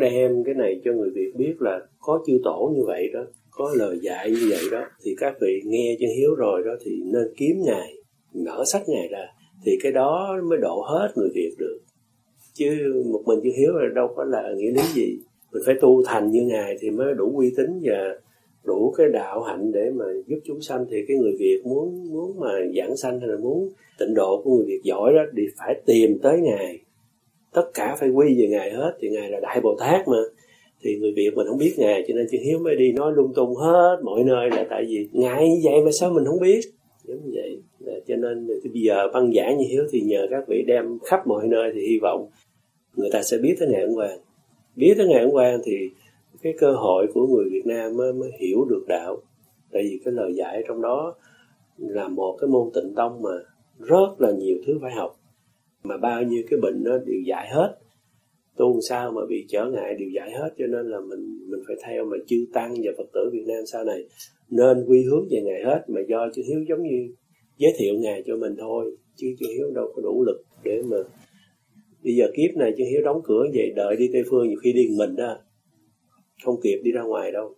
đem cái này cho người Việt biết là có chư tổ như vậy đó, có lời dạy như vậy đó, thì các vị nghe chân Hiếu rồi đó thì nên kiếm Ngài, mở sách Ngài ra, thì cái đó mới độ hết người Việt được. Chứ một mình chân Hiếu là đâu có là nghĩa lý gì. Mình phải tu thành như Ngài thì mới đủ uy tín và đủ cái đạo hạnh để mà giúp chúng sanh. Thì cái người Việt muốn mà giảng sanh hay là muốn tịnh độ của người Việt giỏi đó thì phải tìm tới Ngài, tất cả phải quy về Ngài hết. Thì Ngài là Đại Bồ Tát mà, thì người Việt mình không biết Ngài, cho nên chân Hiếu mới đi nói lung tung hết mọi nơi, là tại vì Ngài như vậy mà sao mình không biết, giống như vậy. Cho nên bây giờ băng giảng như Hiếu thì nhờ các vị đem khắp mọi nơi, thì hy vọng người ta sẽ biết tới Ngài Ấn Quang. Biết tới Ngài Ấn Quang thì cái cơ hội của người Việt Nam mới hiểu được đạo. Tại vì cái lời dạy trong đó là một cái môn tịnh tông mà rất là nhiều thứ phải học, mà bao nhiêu cái bệnh nó đều dạy hết. Tu sao mà bị trở ngại đều dạy hết. Cho nên là mình phải theo mà chư tăng và Phật tử Việt Nam sau này nên quy hướng về Ngài hết. Mà do chư Hiếu giống như giới thiệu Ngài cho mình thôi, chứ chư Hiếu đâu có đủ lực để mà bây giờ kiếp này chư Hiếu đóng cửa vậy, đợi đi Tây Phương nhiều khi đi mình đó, không kịp đi ra ngoài đâu.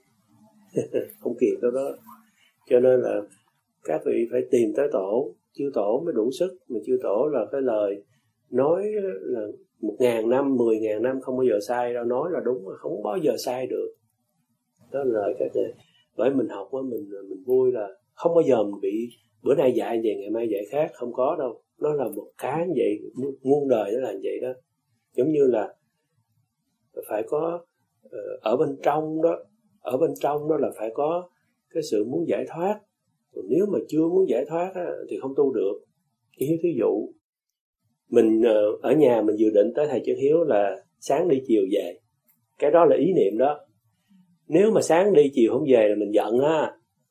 Không kịp đâu đó. Cho nên là các vị phải tìm tới tổ, chư tổ mới đủ sức. Mà chư tổ là cái lời nói là 1.000 năm, 10.000 năm không bao giờ sai đâu, nói là đúng mà không bao giờ sai được. Đó là lời các này. Bởi mình học á, mình vui là không bao giờ mình bị bữa nay dạy vậy ngày mai dạy khác, không có đâu. Nó là một cái như vậy, muôn đời nó là như vậy đó. Giống như là phải có ở bên trong đó là phải có cái sự muốn giải thoát. Còn nếu mà chưa muốn giải thoát á, thì không tu được. Thí dụ mình ở nhà mình dự định tới thầy Chân Hiếu là sáng đi chiều về, cái đó là ý niệm đó. Nếu mà sáng đi chiều không về là mình giận á.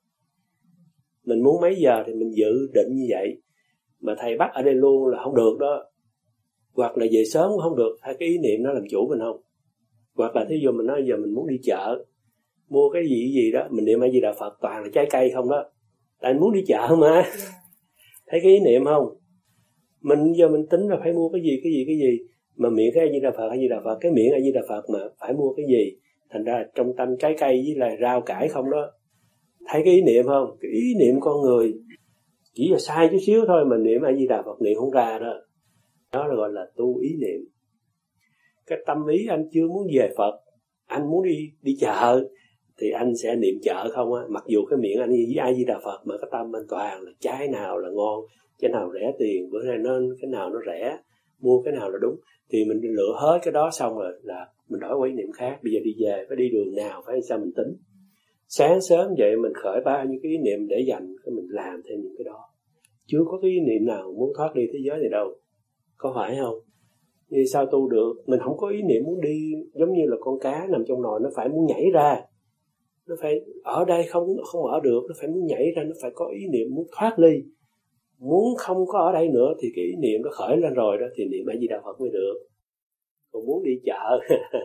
Mình muốn mấy giờ thì mình dự định như vậy, mà thầy bắt ở đây luôn là không được đó. Hoặc là về sớm cũng không được, hay cái ý niệm nó làm chủ mình không. Hoặc là thí dụ mình nói giờ mình muốn đi chợ mua cái gì đó, mình niệm A Di Đà Phật toàn là trái cây không đó, tại muốn đi chợ mà. Thấy cái ý niệm không? Mình giờ mình tính là phải mua cái gì mà miệng cái A Di Đà Phật, cái miệng A Di Đà Phật mà phải mua cái gì, thành ra trong tâm trái cây với là rau cải không đó. Thấy cái ý niệm không? Cái ý niệm con người chỉ là sai chút xíu thôi mà niệm A Di Đà Phật niệm không ra đó. Đó là gọi là tu ý niệm. Cái tâm ý anh chưa muốn về Phật, anh muốn đi chợ thì anh sẽ niệm chợ không á. Mặc dù cái miệng anh với A Di Đà Phật mà cái tâm anh toàn là trái nào là ngon, cái nào rẻ tiền, bữa nay nên cái nào nó rẻ, mua cái nào là đúng, thì mình lựa hết cái đó xong rồi là mình đổi qua ý niệm khác. Bây giờ đi về phải đi đường nào, phải sao mình tính. Sáng sớm vậy mình khởi bao nhiêu cái ý niệm để dành cái mình làm thêm những cái đó. Chưa có cái ý niệm nào muốn thoát đi thế giới này đâu, có phải không? Vì sao tu được? Mình không có ý niệm muốn đi, giống như là con cá nằm trong nồi nó phải muốn nhảy ra, nó phải ở đây không ở được, nó phải muốn nhảy ra, nó phải có ý niệm muốn thoát ly. Muốn không có ở đây nữa thì cái ý niệm nó khởi lên rồi đó thì niệm A Di Đà Phật mới được. Còn muốn đi chợ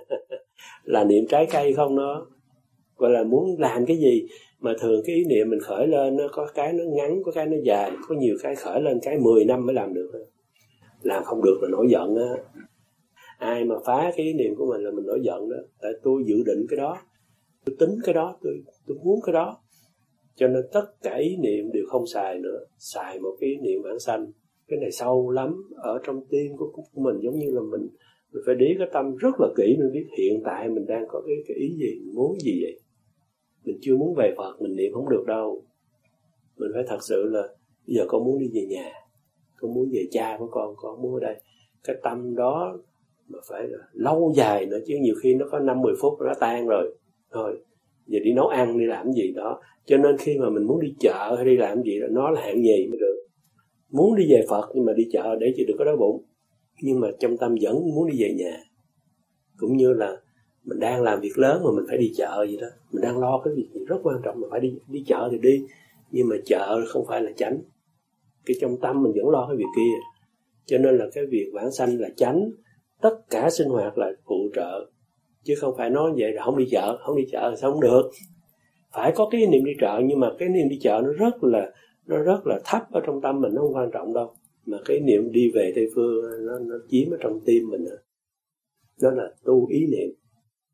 là niệm trái cây không đó, gọi là muốn làm cái gì. Mà thường cái ý niệm mình khởi lên nó có cái nó ngắn, có cái nó dài, có nhiều cái khởi lên cái 10 năm mới làm được. Làm không được là nổi giận á. Ai mà phá cái ý niệm của mình là mình nổi giận đó. Tại tôi dự định cái đó, tôi tính cái đó, tôi muốn cái đó. Cho nên tất cả ý niệm đều không xài nữa. Xài một cái ý niệm vãng sanh. Cái này sâu lắm. Ở trong tim của mình, giống như là mình phải để cái tâm rất là kỹ. Mình biết hiện tại mình đang có cái ý gì, mình muốn gì vậy. Mình chưa muốn về Phật, mình niệm không được đâu. Mình phải thật sự là bây giờ con muốn đi về nhà, con muốn về cha của con muốn ở đây. Cái tâm đó mà phải là lâu dài nữa, chứ nhiều khi nó có 5-10 phút nó tan rồi. Thôi, giờ đi nấu ăn, đi làm gì đó. Cho nên khi mà mình muốn đi chợ hay đi làm gì đó, nó là hạng nhì mới được. Muốn đi về Phật nhưng mà đi chợ để chỉ được có đói bụng. Nhưng mà trong tâm vẫn muốn đi về nhà. Cũng như là mình đang làm việc lớn mà mình phải đi chợ vậy đó. Mình đang lo cái việc gì rất quan trọng mà phải đi chợ thì đi. Nhưng mà chợ không phải là chánh. Cái trong tâm mình vẫn lo cái việc kia. Cho nên là cái việc vãng sanh là chánh. Tất cả sinh hoạt là phụ trợ. Chứ không phải nói vậy là không đi chợ sao không được. Phải có cái niệm đi chợ, nhưng mà cái niệm đi chợ nó rất là thấp ở trong tâm mình, nó không quan trọng đâu. Mà cái niệm đi về Tây Phương nó chiếm ở trong tim mình. Đó là tu ý niệm.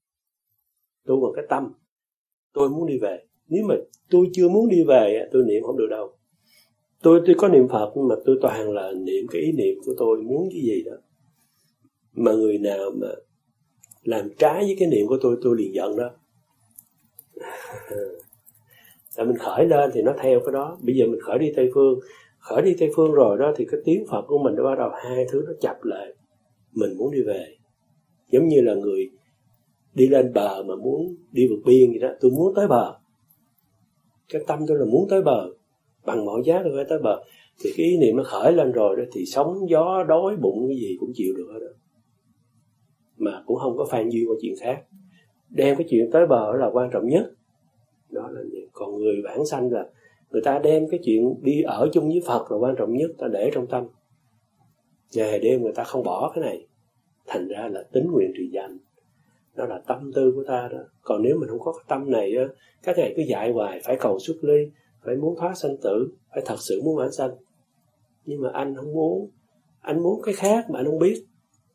tu bằng cái tâm. Tôi muốn đi về. Nếu mà tôi chưa muốn đi về, tôi niệm không được đâu. Tôi có niệm Phật, nhưng mà tôi toàn là niệm cái ý niệm của tôi muốn cái gì đó. Mà người nào mà làm trái với cái niệm của tôi liền giận đó. Tại mình khởi lên thì nó theo cái đó. Bây giờ mình khởi đi Tây Phương. Khởi đi Tây Phương rồi đó thì cái tiếng Phật của mình nó bắt đầu hai thứ nó chập lại. Mình muốn đi về. Giống như là người đi lên bờ mà muốn đi vượt biên vậy đó. Tôi muốn tới bờ. Cái tâm tôi là muốn tới bờ. Bằng mọi giá tôi phải tới bờ. Thì cái ý niệm nó khởi lên rồi đó thì sóng gió đói bụng cái gì cũng chịu được hết đó. Mà cũng không có phan duyên qua chuyện khác. Đem cái chuyện tới bờ là quan trọng nhất. Đó là vậy. Còn người vãng sanh là người ta đem cái chuyện đi ở chung với Phật là quan trọng nhất, ta để trong tâm. Ngày đêm người ta không bỏ cái này. Thành ra là tín nguyện trì danh. Đó là tâm tư của ta đó. Còn nếu mình không có cái tâm này á, các ngày cứ dạy hoài, phải cầu xuất ly, phải muốn thoát sanh tử, phải thật sự muốn vãng sanh. Nhưng mà anh không muốn. Anh muốn cái khác mà anh không biết.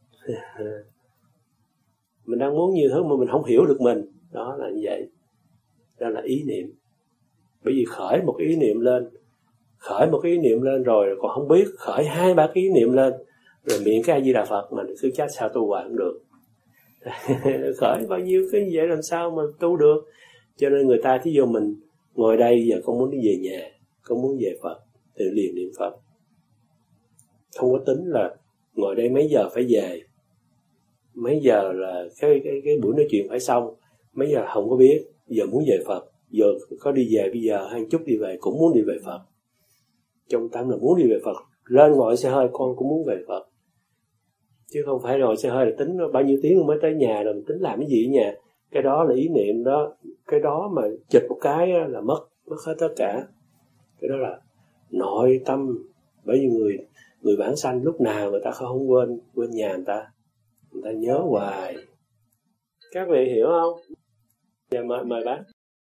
Mình đang muốn nhiều thứ mà mình không hiểu được mình. Đó là như vậy. Đó là ý niệm. Bởi vì khởi một ý niệm lên, khởi một cái ý niệm lên rồi còn không biết, khởi 2-3 cái ý niệm lên, rồi miệng cái A Di Đà Phật mà cứ chắc sao tu hoài cũng được. Khởi bao nhiêu cái như vậy làm sao mà tu được. Cho nên người ta thí dụ mình ngồi đây giờ con muốn đi về nhà, con muốn về Phật thì liền niệm Phật. Không có tính là ngồi đây mấy giờ phải về, mấy giờ là cái buổi nói chuyện phải xong, mấy giờ không có biết, giờ muốn về Phật, giờ có đi về bây giờ hay chút đi về cũng muốn đi về Phật. Trong tâm là muốn đi về Phật, lên ngồi xe hơi con cũng muốn về Phật. Chứ không phải ngồi xe hơi là tính bao nhiêu tiếng mới tới nhà rồi tính làm cái gì ở nhà. Cái đó là ý niệm đó, cái đó mà chịch một cái là mất hết tất cả. Cái đó là nội tâm. Bởi vì người vãng sanh lúc nào người ta không quên nhà người ta nhớ hoài. Các vị hiểu không? Dạ mời bác.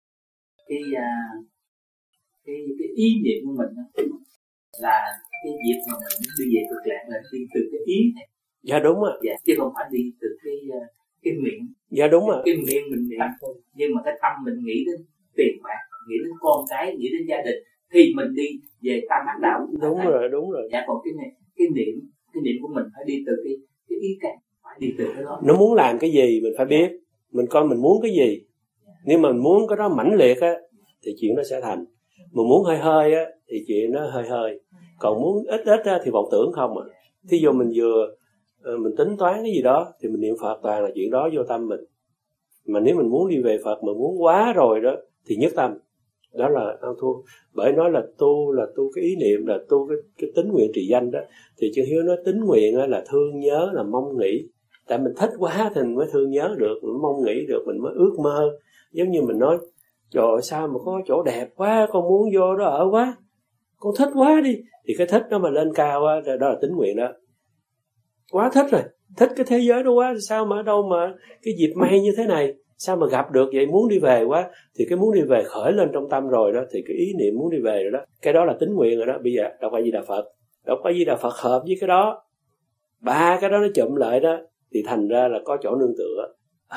Cái ý niệm của mình là cái việc mà mình đi về cực lạc là đi từ cái ý này. Dạ đúng ạ. Dạ, chứ không phải đi từ cái miệng. Dạ đúng ạ. Cái miệng mình niệm thôi, nhưng mà cái tâm mình nghĩ đến tiền bạc, nghĩ đến con cái, nghĩ đến gia đình thì mình đi về tam ác đạo. Đúng rồi. Dạ, còn cái niệm của mình phải đi từ cái ý cảnh, phải đi từ cái đó. Nó muốn làm cái gì mình phải biết, mình coi mình muốn cái gì. Nếu mà mình muốn cái đó mãnh liệt á thì chuyện nó sẽ thành. Mà muốn hơi hơi á thì chuyện nó hơi hơi. Còn muốn ít á thì vọng tưởng không à. Thí dụ mình mình tính toán cái gì đó thì mình niệm Phật toàn là chuyện đó vô tâm mình. Mà nếu mình muốn đi về Phật mà muốn quá rồi đó thì nhất tâm. Đó là ăn thua. Bởi nói là tu cái ý niệm, là tu cái tín nguyện trì danh đó. Thì Chư Hiếu nói tín nguyện là thương nhớ, là mong nghĩ. Tại mình thích quá thì mình mới thương nhớ được, mình mong nghĩ được, mình mới ước mơ. Giống như mình nói, trời ơi, sao mà có chỗ đẹp quá, con muốn vô đó ở quá, con thích quá đi. Thì cái thích đó mà lên cao á, đó là tín nguyện đó. Quá thích rồi, thích cái thế giới đó quá, sao mà ở đâu mà cái dịp may như thế này, sao mà gặp được vậy, muốn đi về quá. Thì cái muốn đi về khởi lên trong tâm rồi đó, thì cái ý niệm muốn đi về rồi đó, cái đó là tín nguyện rồi đó. Bây giờ đọc A Di Đà Phật, đọc A Di Đà Phật hợp với cái đó, ba cái đó nó chụm lại đó, thì thành ra là có chỗ nương tựa.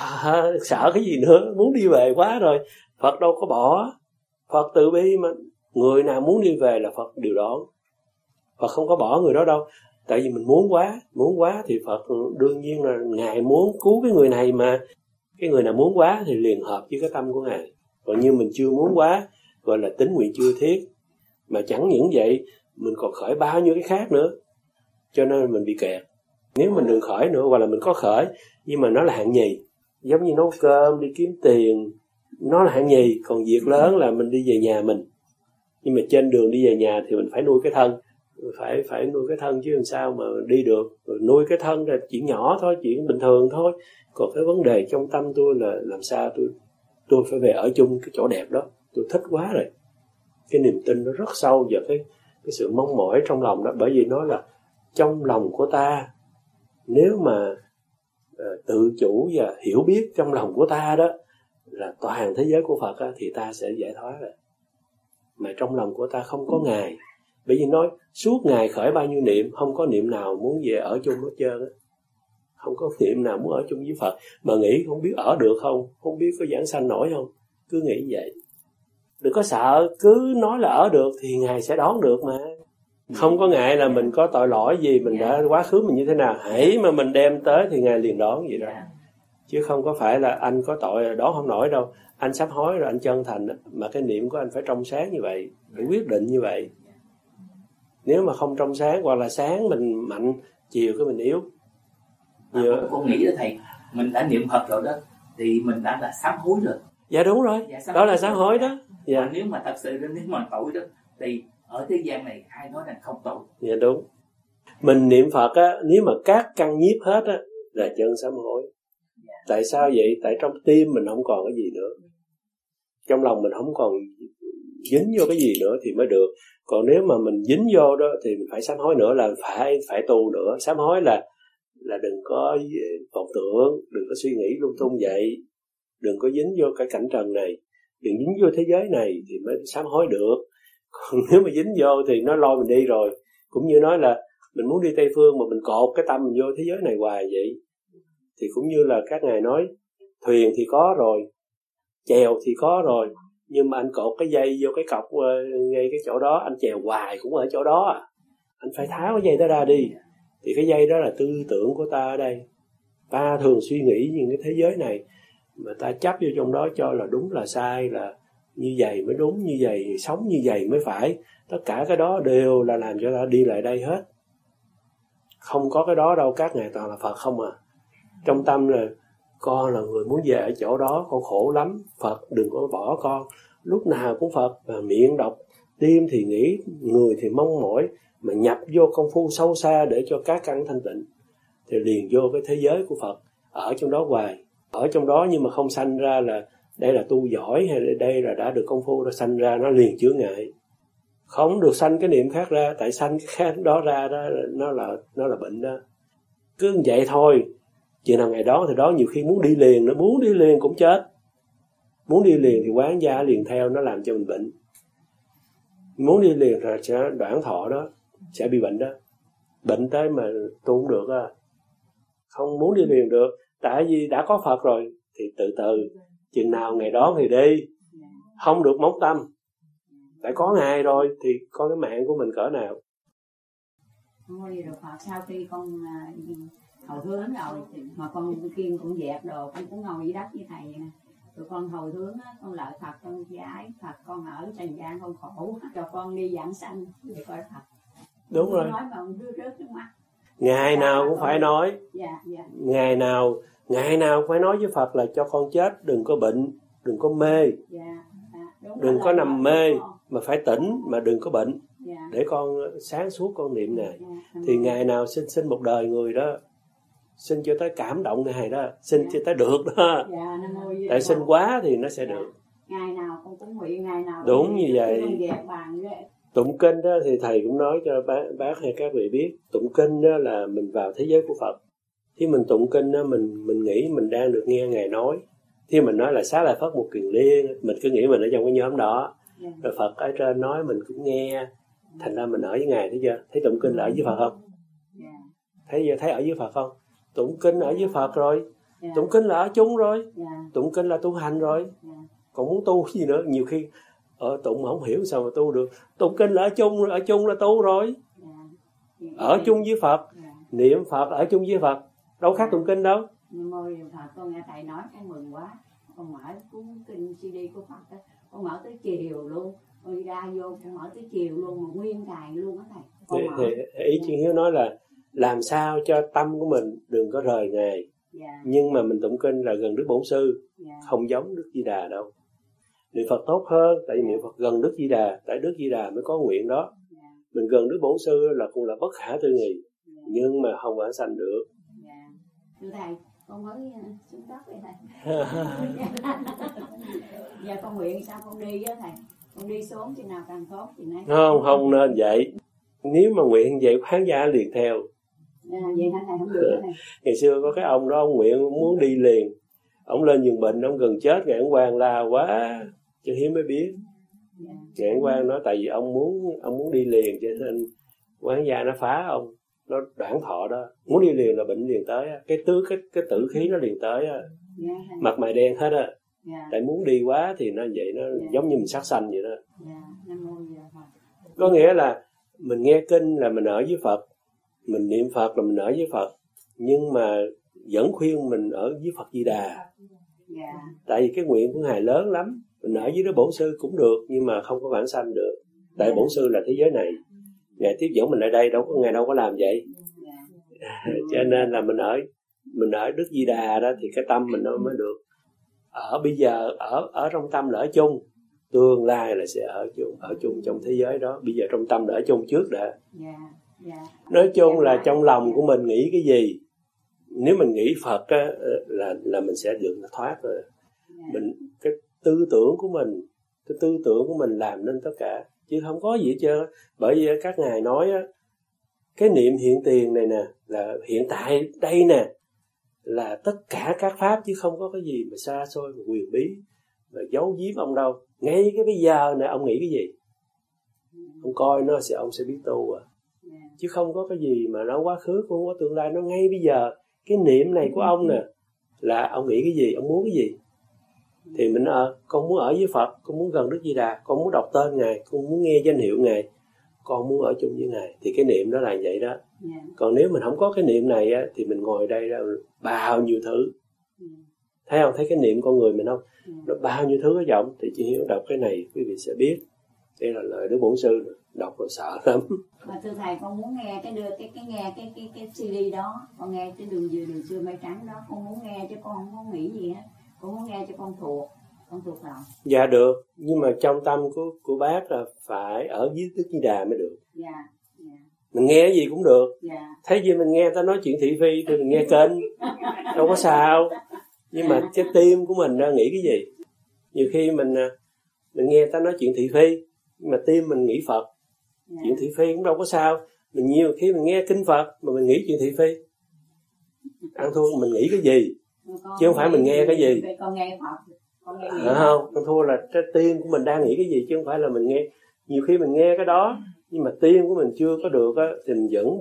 Sợ cái gì nữa, muốn đi về quá rồi. Phật đâu có bỏ, Phật từ bi mà, người nào muốn đi về là Phật điều đón. Phật không có bỏ người đó đâu. Tại vì mình muốn quá thì Phật đương nhiên là Ngài muốn cứu cái người này mà. Cái người nào muốn quá thì liền hợp với cái tâm của Ngài. Còn như mình chưa muốn quá, gọi là tín nguyện chưa thiết. Mà chẳng những vậy, mình còn khởi bao nhiêu cái khác nữa. Cho nên mình bị kẹt. Nếu mình đừng khởi nữa, hoặc là mình có khởi, nhưng mà nó là hạng nhì. Giống như nấu cơm, đi kiếm tiền, nó là hạng nhì. Còn việc lớn là mình đi về nhà mình. Nhưng mà trên đường đi về nhà thì mình phải nuôi cái thân. Phải nuôi cái thân chứ làm sao mà đi được. Rồi nuôi cái thân là chuyện nhỏ thôi, chuyện bình thường thôi. Còn cái vấn đề trong tâm tôi là làm sao tôi phải về ở chung cái chỗ đẹp đó. Tôi thích quá rồi. Cái niềm tin nó rất sâu vào cái sự mong mỏi trong lòng đó. Bởi vì nó là trong lòng của ta, nếu mà tự chủ và hiểu biết trong lòng của ta đó là toàn thế giới của Phật á, thì ta sẽ giải thoát rồi. Mà trong lòng của ta không có Ngài. Bởi vì nói suốt ngày khởi bao nhiêu niệm, không có niệm nào muốn về ở chung hết trơn á. Không có niệm nào muốn ở chung với Phật mà nghĩ không biết ở được không biết có giảng sanh nổi không. Cứ nghĩ vậy. Đừng có sợ, cứ nói là ở được thì Ngài sẽ đón được mà. Không có ngại là mình có tội lỗi gì, mình đã quá khứ mình như thế nào, hãy mà mình đem tới thì Ngài liền đón vậy đó. Chứ không có phải là anh có tội đón không nổi đâu. Anh sám hối rồi anh chân thành, mà cái niệm của anh phải trong sáng như vậy, phải quyết định như vậy. Nếu mà không trong sáng, hoặc là sáng mình mạnh, chiều cái mình yếu. Con nghĩ đó thầy, mình đã niệm Phật rồi đó thì mình đã là sám hối rồi. Dạ đúng rồi, đó là sám hối đó. Dạ. Nếu mà thật sự nếu mà tội đó thì ở thế gian này ai nói rằng không tội. Dạ đúng. Mình niệm Phật á, nếu mà các căn nhiếp hết á là chân sám hối. Tại sao vậy? Tại trong tim mình không còn cái gì nữa, trong lòng mình không còn dính vô cái gì nữa thì mới được. Còn nếu mà mình dính vô đó thì mình phải sám hối nữa, là phải tu nữa. Sám hối là đừng có vọng tưởng, đừng có suy nghĩ lung tung vậy, đừng có dính vô cái cảnh trần này, đừng dính vô thế giới này thì mới sám hối được. Còn nếu mà dính vô thì nó lôi mình đi rồi. Cũng như nói là mình muốn đi Tây Phương mà mình cột cái tâm mình vô thế giới này hoài vậy, thì cũng như là các ngài nói, thuyền thì có rồi, chèo thì có rồi, nhưng mà anh cột cái dây vô cái cọc ngay cái chỗ đó, anh chèo hoài cũng ở chỗ đó à. Anh phải tháo cái dây đó ra đi. Thì cái dây đó là tư tưởng của ta ở đây. Ta thường suy nghĩ những cái thế giới này mà ta chấp vô trong đó cho là đúng là sai, là như vậy mới đúng, như vậy sống như vậy mới phải. Tất cả cái đó đều là làm cho ta đi lại đây hết. Không có cái đó đâu, các ngài toàn là Phật không à. Trong tâm là con là người muốn về ở chỗ đó, con khổ lắm, Phật đừng có bỏ con. Lúc nào cũng Phật, và miệng đọc, tim thì nghĩ, người thì mong mỏi, mà nhập vô công phu sâu xa để cho các căn thanh tịnh thì liền vô cái thế giới của Phật, ở trong đó hoài. Ở trong đó nhưng mà không sanh ra là đây là tu giỏi, hay đây là đã được công phu, nó sanh ra nó liền chướng ngại. Không được sanh cái niệm khác ra, tại sanh cái khác đó ra đó nó là bệnh đó. Cứ như vậy thôi. Chừng nào ngày đó thì đó, nhiều khi muốn đi liền, nó muốn đi liền cũng chết. Muốn đi liền thì quán gia liền theo, nó làm cho mình bệnh. Muốn đi liền rồi sẽ đoạn thọ đó, sẽ bị bệnh đó. Bệnh tới mà tu không được á. Không muốn đi liền được, tại vì đã có Phật rồi thì từ từ, chừng nào ngày đó thì đi. Không được móng tâm, tại có Ngài rồi thì có cái mạng của mình cỡ nào. Ngôi rồi Phật, sau khi con hồi hướng rồi mà con kiên cũng dẹp đồ, con cũng ngồi dưới đất như thầy nè. Rồi con hồi hướng á, con lợi Phật, con ái Phật, con ở trần gian con khổ, cho con đi giảng sanh để coi Phật. Đúng rồi. Nói mà ông rớt nước mắt. Ngày nào cũng phải nói. Dạ. Ngày nào cũng phải nói với Phật là cho con chết, đừng có bệnh, đừng có mê. Đừng có nằm mê, mà phải tỉnh, mà đừng có bệnh. Để con sáng suốt con niệm này. Thì ngày nào xin một đời người đó, xin cho tới cảm động này đó, xin cho tới được đó. Tại xin quá thì nó sẽ được. Ngày nào con cũng nguyện, ngày nào đúng như vậy. Tụng kinh đó thì thầy cũng nói cho bác hay các vị biết, tụng kinh đó là mình vào thế giới của Phật. Khi mình tụng kinh đó, mình nghĩ mình đang được nghe Ngài nói. Khi mình nói là Xá Lợi Phất một kiền liên, mình cứ nghĩ mình ở trong cái nhóm đó. Rồi Phật ở trên nói mình cũng nghe, thành ra mình ở với Ngài, thấy chưa? Thấy tụng kinh là ở với Phật không? Thấy ở với Phật không? Tụng kinh ở với Phật rồi, tụng kinh là ở chung rồi, tụng kinh là tu hành rồi. Còn muốn tu gì nữa? Nhiều khi ở tụng mà không hiểu sao mà tu được. Tụng kinh là ở chung là tu rồi. Ở chung với Phật, niệm Phật ở chung với Phật, đâu khác tụng kinh đâu. Ngôi Phật, con nghe thầy nói cái mừng quá. Con mở cuốn kinh CD của Phật đó, con mở tới chiều luôn. Con ra vô con mở tới chiều luôn, mà nguyên ngày luôn á thầy. Thì ý Chuyên Hiếu nói là làm sao cho tâm của mình đừng có rời Ngài. Nhưng mà mình tụng kinh là gần Đức Bổn Sư, không giống Đức Di Đà đâu. Niệm Phật tốt hơn, tại vì niệm Phật gần Đức Di Đà, tại Đức Di Đà mới có nguyện đó. Mình gần Đức Bổn Sư là cũng là bất khả tư nghị, nhưng mà không vãng sanh được. Thưa thầy, con mới xuống đất vậy thầy. Giờ con nguyện sao con đi á thầy? Con đi xuống chừng nào càng tốt chừng nấy. Không nên vậy. Nếu mà nguyện vậy khán giả liền theo. Vậy hả thầy, không được thầy. Ngày xưa có cái ông đó, ông nguyện muốn đi liền. Ông lên giường bệnh, ông gần chết, Ngài Ấn Quang la quá, cho Hiếu mới biết. Ngài Ấn Quang nói tại vì ông muốn đi liền, cho nên quán gia nó phá ông. nó đoạn thọ đó, muốn đi liền là bệnh liền tới, cái tử khí nó liền tới, mặt mày đen hết á. Tại muốn đi quá thì nó vậy, nó giống như mình sát sanh vậy đó. Có nghĩa là mình nghe kinh là mình ở với Phật, mình niệm Phật là mình ở với Phật, nhưng mà vẫn khuyên mình ở với Phật Di Đà. Tại vì cái nguyện của Ngài lớn lắm, mình ở với Đức Bổn Sư cũng được, nhưng mà không có vãng sanh được. Tại Bổn Sư là thế giới này, Ngài tiếp dẫn mình ở đây, Ngài đâu có làm vậy. Cho nên là mình ở Đức Di Đà đó thì cái tâm mình nó mới được. Ở bây giờ ở trong tâm là ở chung, tương lai là sẽ ở chung trong thế giới đó. Bây giờ trong tâm là ở chung trước đã. Nói chung là trong lòng của mình nghĩ cái gì, nếu mình nghĩ Phật á, là mình sẽ được thoát rồi. Cái tư tưởng của mình làm nên tất cả, chứ không có gì hết trơn. Bởi vì các ngài nói á, cái niệm hiện tiền này nè, là hiện tại đây nè, là tất cả các pháp, chứ không có cái gì mà xa xôi mà quyền bí mà giấu giếm ông đâu. Ngay cái bây giờ này ông nghĩ cái gì, ông coi nó sẽ ông sẽ biết tu à. Chứ không có cái gì mà nó quá khứ, không có tương lai, nó ngay bây giờ. Cái niệm này của ông nè, là ông nghĩ cái gì, ông muốn cái gì. Thì mình con muốn ở với Phật, con muốn gần Đức Di Đà, con muốn đọc tên Ngài, con muốn nghe danh hiệu Ngài, con muốn ở chung với Ngài. Thì cái niệm đó là vậy đó. Còn nếu mình không có cái niệm này á, thì mình ngồi đây đó bao nhiêu thứ. Thấy không? Thấy cái niệm con người mình không? Nó bao nhiêu thứ ở giọng. Thì chị Hiếu đọc cái này quý vị sẽ biết. Đây là lời Đức Bổn Sư, đọc rồi sợ lắm. Mà thưa thầy, con muốn nghe cái CD đó, con nghe cái đường xưa mây trắng đó, con muốn nghe chứ con không có nghĩ gì hết. Con muốn nghe cho con thuộc lòng. Dạ được, nhưng mà trong tâm của bác là phải ở với Đức Di Đà mới được. Mình nghe cái gì cũng được. Thấy gì mình nghe người ta nói chuyện thị phi thì mình nghe kênh, đâu có sao. Nhưng mà cái tim của mình nghĩ cái gì? Nhiều khi mình nghe người ta nói chuyện thị phi, nhưng mà tim mình nghĩ Phật. Chuyện thị phi cũng đâu có sao. Nhiều khi mình nghe kinh Phật mà mình nghĩ chuyện thị phi, ăn thua mình nghĩ cái gì, chứ không phải mình nghe cái gì. Con nghe Phật. Không, ăn thua là cái tim của mình đang nghĩ cái gì, chứ không phải là mình nghe. Nhiều khi mình nghe cái đó, nhưng mà tim của mình chưa có được á, thì mình vẫn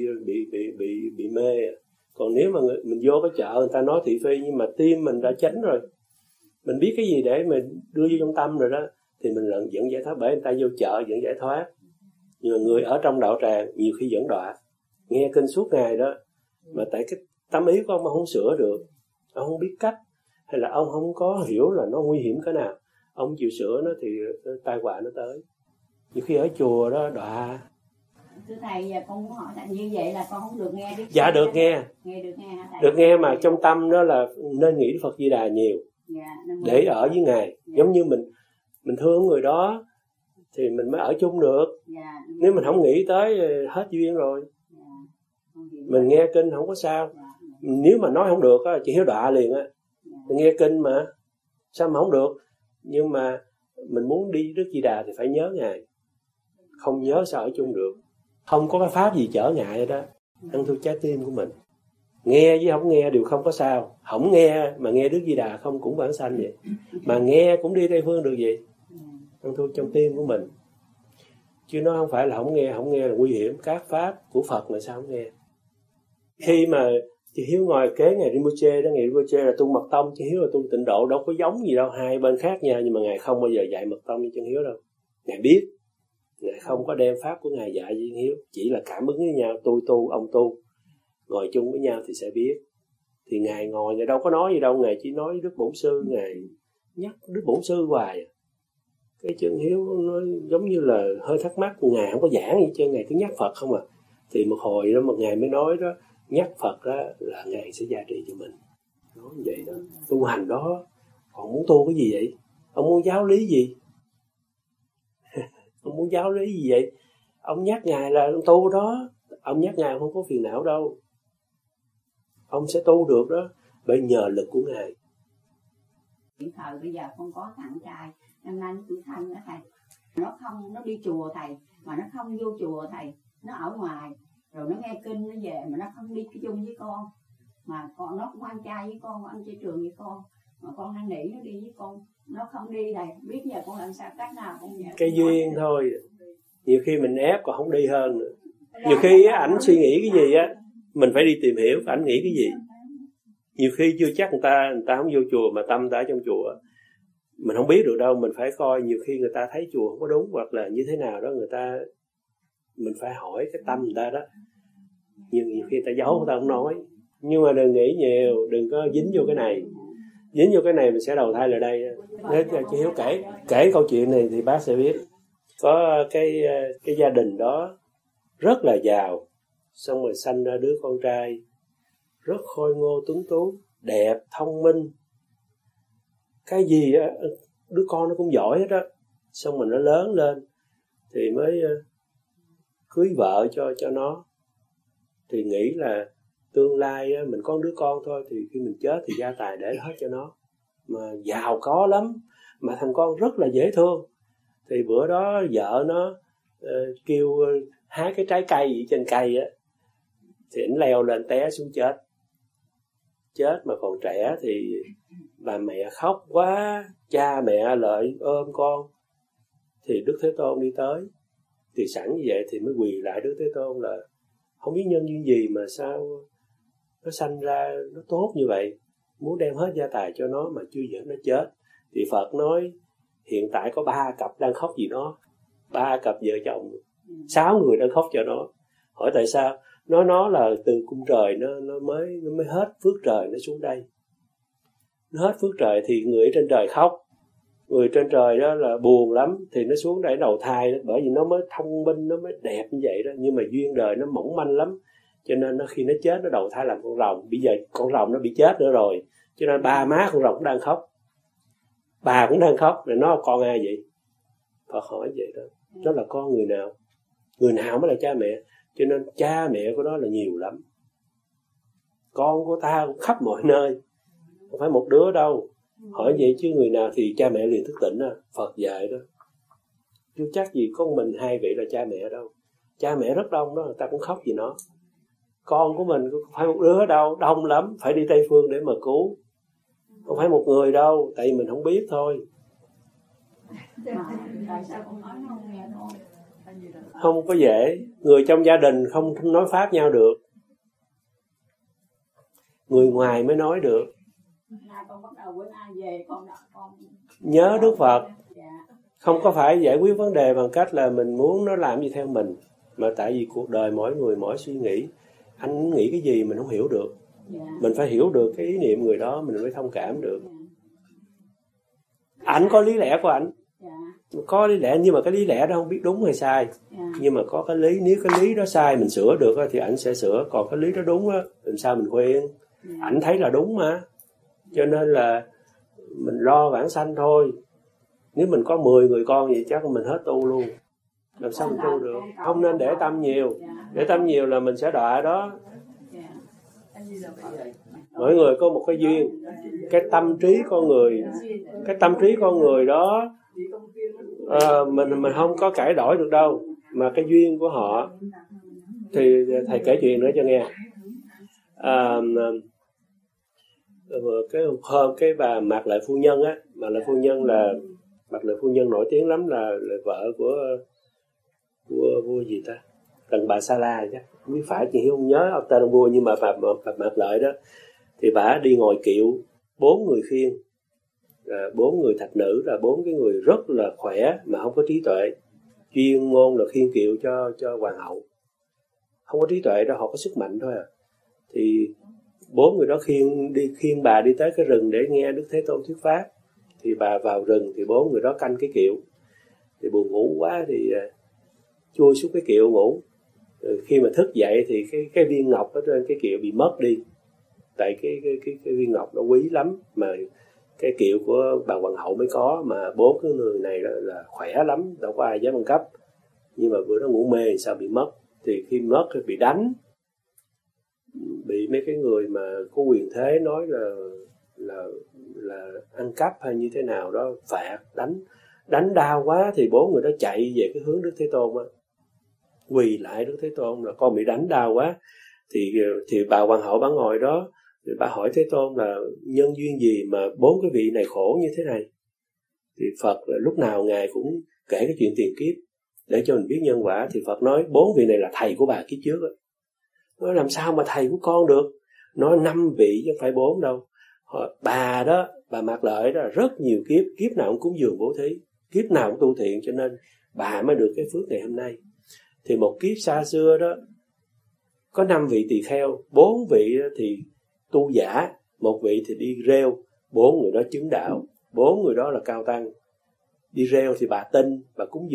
bị mê. Còn nếu mà mình vô cái chợ người ta nói thị phi, nhưng mà tim mình đã chánh rồi, mình biết cái gì để mình đưa vô trong tâm rồi đó, thì mình vẫn giải thoát. Bởi người ta vô chợ vẫn giải thoát, nhưng mà người ở trong đạo tràng nhiều khi vẫn đọa. Nghe kinh suốt ngày đó, mà tại cái tâm ý của ông mà không sửa được, ông không biết cách, hay là ông không có hiểu là nó nguy hiểm cái nào, ông chịu sửa nó thì tai họa nó tới. Nhiều khi ở chùa đó đọa. Thưa thầy, giờ con muốn hỏi là như vậy là con không được nghe Đức. Dạ được nghe. Được nghe hả thầy? Được nghe, mà trong tâm đó là nên nghĩ Phật Di Đà nhiều. Để ở với Ngài. Giống như mình thương người đó thì mình mới ở chung được. Nếu mình không nghĩ tới hết duyên rồi. Mình nghe kinh không có sao. Nếu mà nói không được á, chị Hiếu đọa liền á. Mình nghe kinh mà sao mà không được. Nhưng mà mình muốn đi Đức Di Đà thì phải nhớ Ngài. Không nhớ sao ở chung được. Không có cái pháp gì trở ngại đó. Ăn thua trái tim của mình. Nghe với không nghe đều không có sao. Không nghe mà nghe Đức Di Đà không cũng vãng sanh vậy. Mà nghe cũng đi Tây Phương được vậy. Ăn thua trong tim của mình. Chứ nó không phải là không nghe là nguy hiểm. Các pháp của Phật là sao không nghe. Khi mà chị Hiếu ngồi kế Ngài Rinpoche đó, Ngài Rinpoche là tu mật tông, chị Hiếu là tu tịnh độ, đâu có giống gì đâu, hai bên khác nhau, nhưng mà Ngài không bao giờ dạy mật tông như chị Hiếu đâu. Ngài biết, Ngài không có đem pháp của Ngài dạy với chị Hiếu, chỉ là cảm ứng với nhau, tôi tu, ông tu, ngồi chung với nhau thì sẽ biết. Thì Ngài ngồi, Ngài đâu có nói gì đâu, Ngài chỉ nói Đức Bổn Sư, Ngài nhắc Đức Bổn Sư hoài. Cái chân Hiếu nó giống như là hơi thắc mắc, Ngài không có giảng gì chứ, Ngài cứ nhắc Phật không à. Thì một hồi đó một Ngài mới nói đó, nhắc Phật đó là Ngài sẽ gia trị cho mình. Nói như vậy đó. Tu hành đó, còn muốn tu cái gì vậy? Ông muốn giáo lý gì? Ông muốn giáo lý gì vậy? Ông nhắc Ngài là ông tu đó. Ông nhắc Ngài không có phiền não đâu. Ông sẽ tu được đó. Bởi nhờ lực của Ngài. Hiện thời bây giờ không có thằng trai, năm nay nó tuổi thân đó thầy. Nó đi chùa thầy, mà nó không vô chùa thầy. Nó ở ngoài. Rồi nó nghe kinh nó về mà nó không đi chung với con. Mà con nó cũng ăn chay với con, ăn chay trường với con. Mà con năn nỉ nó đi với con. Nó không đi thầy, biết giờ con làm sao cách nào con vậy. Cái duyên thôi. Nhiều khi mình ép còn không đi hơn nữa. Nhiều khi ảnh suy nghĩ cái gì á, mình phải đi tìm hiểu ảnh nghĩ cái gì. Nhiều khi chưa chắc người ta không vô chùa mà tâm ta ở trong chùa, mình không biết được đâu. Mình phải coi, nhiều khi người ta thấy chùa không có đúng hoặc là như thế nào đó, mình phải hỏi cái tâm người ta đó. Nhưng nhiều khi người ta giấu, người ta không nói. Nhưng mà đừng nghĩ nhiều, đừng có dính vô cái này. Dính vô cái này mình sẽ đầu thai lại đây. Nếu chị Hiếu kể câu chuyện này thì bác sẽ biết. Có cái gia đình đó rất là giàu, xong rồi sanh ra đứa con trai rất khôi ngô tuấn tú, đẹp, thông minh, cái gì á, đứa con nó cũng giỏi hết á. Xong rồi nó lớn lên thì mới cưới vợ cho nó, thì nghĩ là tương lai á, mình có đứa con thôi, thì khi mình chết thì gia tài để hết cho nó. Mà giàu có lắm, mà thằng con rất là dễ thương. Thì bữa đó vợ nó kêu hái cái trái cây trên cây á, thì ảnh leo lên té xuống chết mà còn trẻ. Thì bà mẹ khóc quá, cha mẹ lại ôm con. Thì Đức Thế Tôn đi tới, thì sẵn như vậy thì mới quỳ lại Đức Thế Tôn là không biết nhân duyên gì mà sao nó sanh ra nó tốt như vậy, muốn đem hết gia tài cho nó mà chưa giờ nó chết. Thì Phật nói hiện tại có 3 cặp đang khóc vì nó, 3 cặp vợ chồng, 6 người đang khóc cho nó. Hỏi tại sao? Nó là từ cung trời nó mới hết phước trời nó xuống đây. Nó hết phước trời thì người trên trời khóc, người trên trời đó là buồn lắm, thì nó xuống đây đầu thai đó, bởi vì nó mới thông minh, nó mới đẹp như vậy đó. Nhưng mà duyên đời nó mỏng manh lắm, cho nên khi nó chết nó đầu thai làm con rồng. Bây giờ con rồng nó bị chết nữa rồi, cho nên ba má con rồng cũng đang khóc, bà cũng đang khóc. Rồi nó con ai vậy? Phật hỏi vậy đó. Đó là con người nào? Người nào mới là cha mẹ? Cho nên cha mẹ của nó là nhiều lắm. Con của ta cũng khắp mọi nơi, không phải một đứa đâu. Hỏi vậy chứ người nào thì cha mẹ liền thức tỉnh đó. Phật dạy đó. Chứ chắc gì con mình 2 vị là cha mẹ đâu. Cha mẹ rất đông đó, người ta cũng khóc vì nó. Con của mình không phải một đứa đâu, đông lắm, phải đi Tây Phương để mà cứu. Không phải một người đâu, tại vì mình không biết thôi. Không có dễ. Người trong gia đình không nói pháp nhau được, người ngoài mới nói được. Nhớ Đức Phật. Không có phải giải quyết vấn đề bằng cách là mình muốn nó làm gì theo mình, mà tại vì cuộc đời mỗi người mỗi suy nghĩ. Anh nghĩ cái gì mình không hiểu được. Mình phải hiểu được cái ý niệm người đó, mình mới thông cảm được. Ảnh có lý lẽ của ảnh, có lý lẽ, nhưng mà cái lý lẽ đó không biết đúng hay sai. Nhưng mà có cái lý, nếu cái lý đó sai mình sửa được thì ảnh sẽ sửa. Còn cái lý đó đúng á, làm sao mình khuyên? Ảnh thấy là đúng mà. Cho nên là mình lo vãng sanh thôi. Nếu mình có 10 người con vậy chắc mình hết tu luôn. Làm sao mình tu được? Không nên để tâm nhiều. Để tâm nhiều là mình sẽ đọa đó. Mỗi người có một cái duyên. Cái tâm trí con người đó mình không có cải đổi được đâu. Mà cái duyên của họ. Thì thầy kể chuyện nữa cho nghe. Cái hôm cái bà Mạc Lợi Phu Nhân á, Mạc Lợi Phu Nhân nổi tiếng lắm, là vợ của vua gì ta, Tần Bà Sa La chứ, không biết phải chị Hiếu không nhớ ông tên ông vua, nhưng mà bà Mạc Lợi đó thì bà đi ngồi kiệu 4 người khiêng, 4 người thạch nữ, là 4 cái người rất là khỏe mà không có trí tuệ, chuyên môn là khiêng kiệu cho hoàng hậu, không có trí tuệ đâu, họ có sức mạnh thôi à. Thì 4 người đó khiêng bà đi tới cái rừng để nghe Đức Thế Tôn thuyết pháp. Thì bà vào rừng thì 4 người đó canh cái kiệu, thì buồn ngủ quá thì chui xuống cái kiệu ngủ. Khi mà thức dậy thì cái viên ngọc ở trên cái kiệu bị mất đi, tại cái viên ngọc nó quý lắm, mà cái kiệu của bà hoàng hậu mới có, mà 4 cái người này là khỏe lắm, đâu có ai dám ăn cắp. Nhưng mà bữa đó ngủ mê thì sao bị mất. Thì khi mất thì bị đánh, bị mấy cái người mà có quyền thế nói là ăn cắp hay như thế nào đó, phạt, đánh đau quá. Thì 4 người đó chạy về cái hướng Đức Thế Tôn á, quỳ lại Đức Thế Tôn là con bị đánh đau quá. Thì bà hoàng hậu bà ngồi đó, thì bà hỏi Thế Tôn là nhân duyên gì mà 4 cái vị này khổ như thế này. Thì Phật là lúc nào ngài cũng kể cái chuyện tiền kiếp, để cho mình biết nhân quả. Thì Phật nói 4 vị này là thầy của bà kiếp trước đó. Nói làm sao mà thầy của con được? Nói 5 vị chứ không phải 4 đâu. Bà đó, bà Mạc Lợi đó, rất nhiều kiếp, kiếp nào cũng cúng dường bố thí, kiếp nào cũng tu thiện, cho nên bà mới được cái phước ngày hôm nay. Thì một kiếp xa xưa đó có 5 vị tỳ kheo, 4 vị thì tu giả, 1 vị thì đi rêu, 4 người đó chứng đạo, 4 người đó là cao tăng. Đi rêu thì bà tin, bà cúng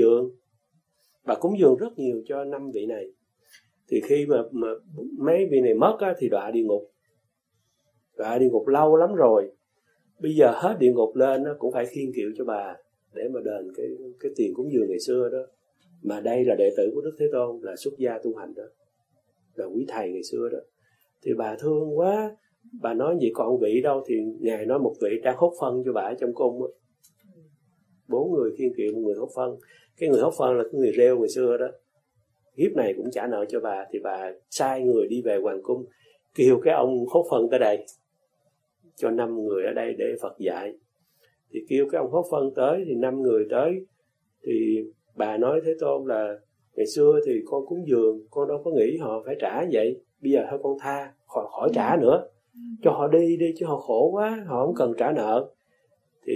dường rất nhiều cho 5 vị này. Thì khi mà mấy vị này mất á, thì đọa địa ngục lâu lắm rồi. Bây giờ hết địa ngục lên nó cũng phải khiêng kiệu cho bà để mà đền cái tiền cúng dường ngày xưa đó. Mà đây là đệ tử của Đức Thế Tôn, là xuất gia tu hành đó, là quý thầy ngày xưa đó. Thì bà thương quá, bà nói vậy còn vị đâu, thì Ngài nói một vị đang hốt phân cho bà ở trong cung đó. 4 người khiêng kiệu, 1 người hốt phân. Cái người hốt phân là cái người rêu ngày xưa đó, kiếp này cũng trả nợ cho bà. Thì bà sai người đi về hoàng cung, kêu cái ông hốt phân tới đây cho 5 người ở đây để Phật dạy. Thì kêu cái ông hốt phân tới, thì 5 người tới. Thì bà nói Thế Tôn là ngày xưa thì con cúng dường, con đâu có nghĩ họ phải trả vậy, bây giờ thôi con tha, khỏi trả nữa, cho họ đi chứ họ khổ quá, họ không cần trả nợ. Thì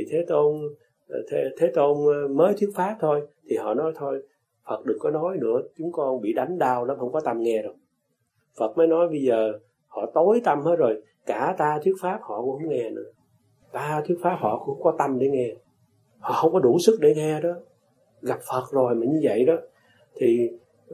Thế Tôn mới thuyết pháp thôi. Thì họ nói thôi Phật đừng có nói nữa, chúng con bị đánh đau lắm, không có tâm nghe đâu. Phật mới nói bây giờ họ tối tâm hết rồi, cả ta thuyết pháp họ cũng không nghe nữa, ta thuyết pháp họ cũng có tâm để nghe, họ không có đủ sức để nghe đó. Gặp Phật rồi mà như vậy đó. Thì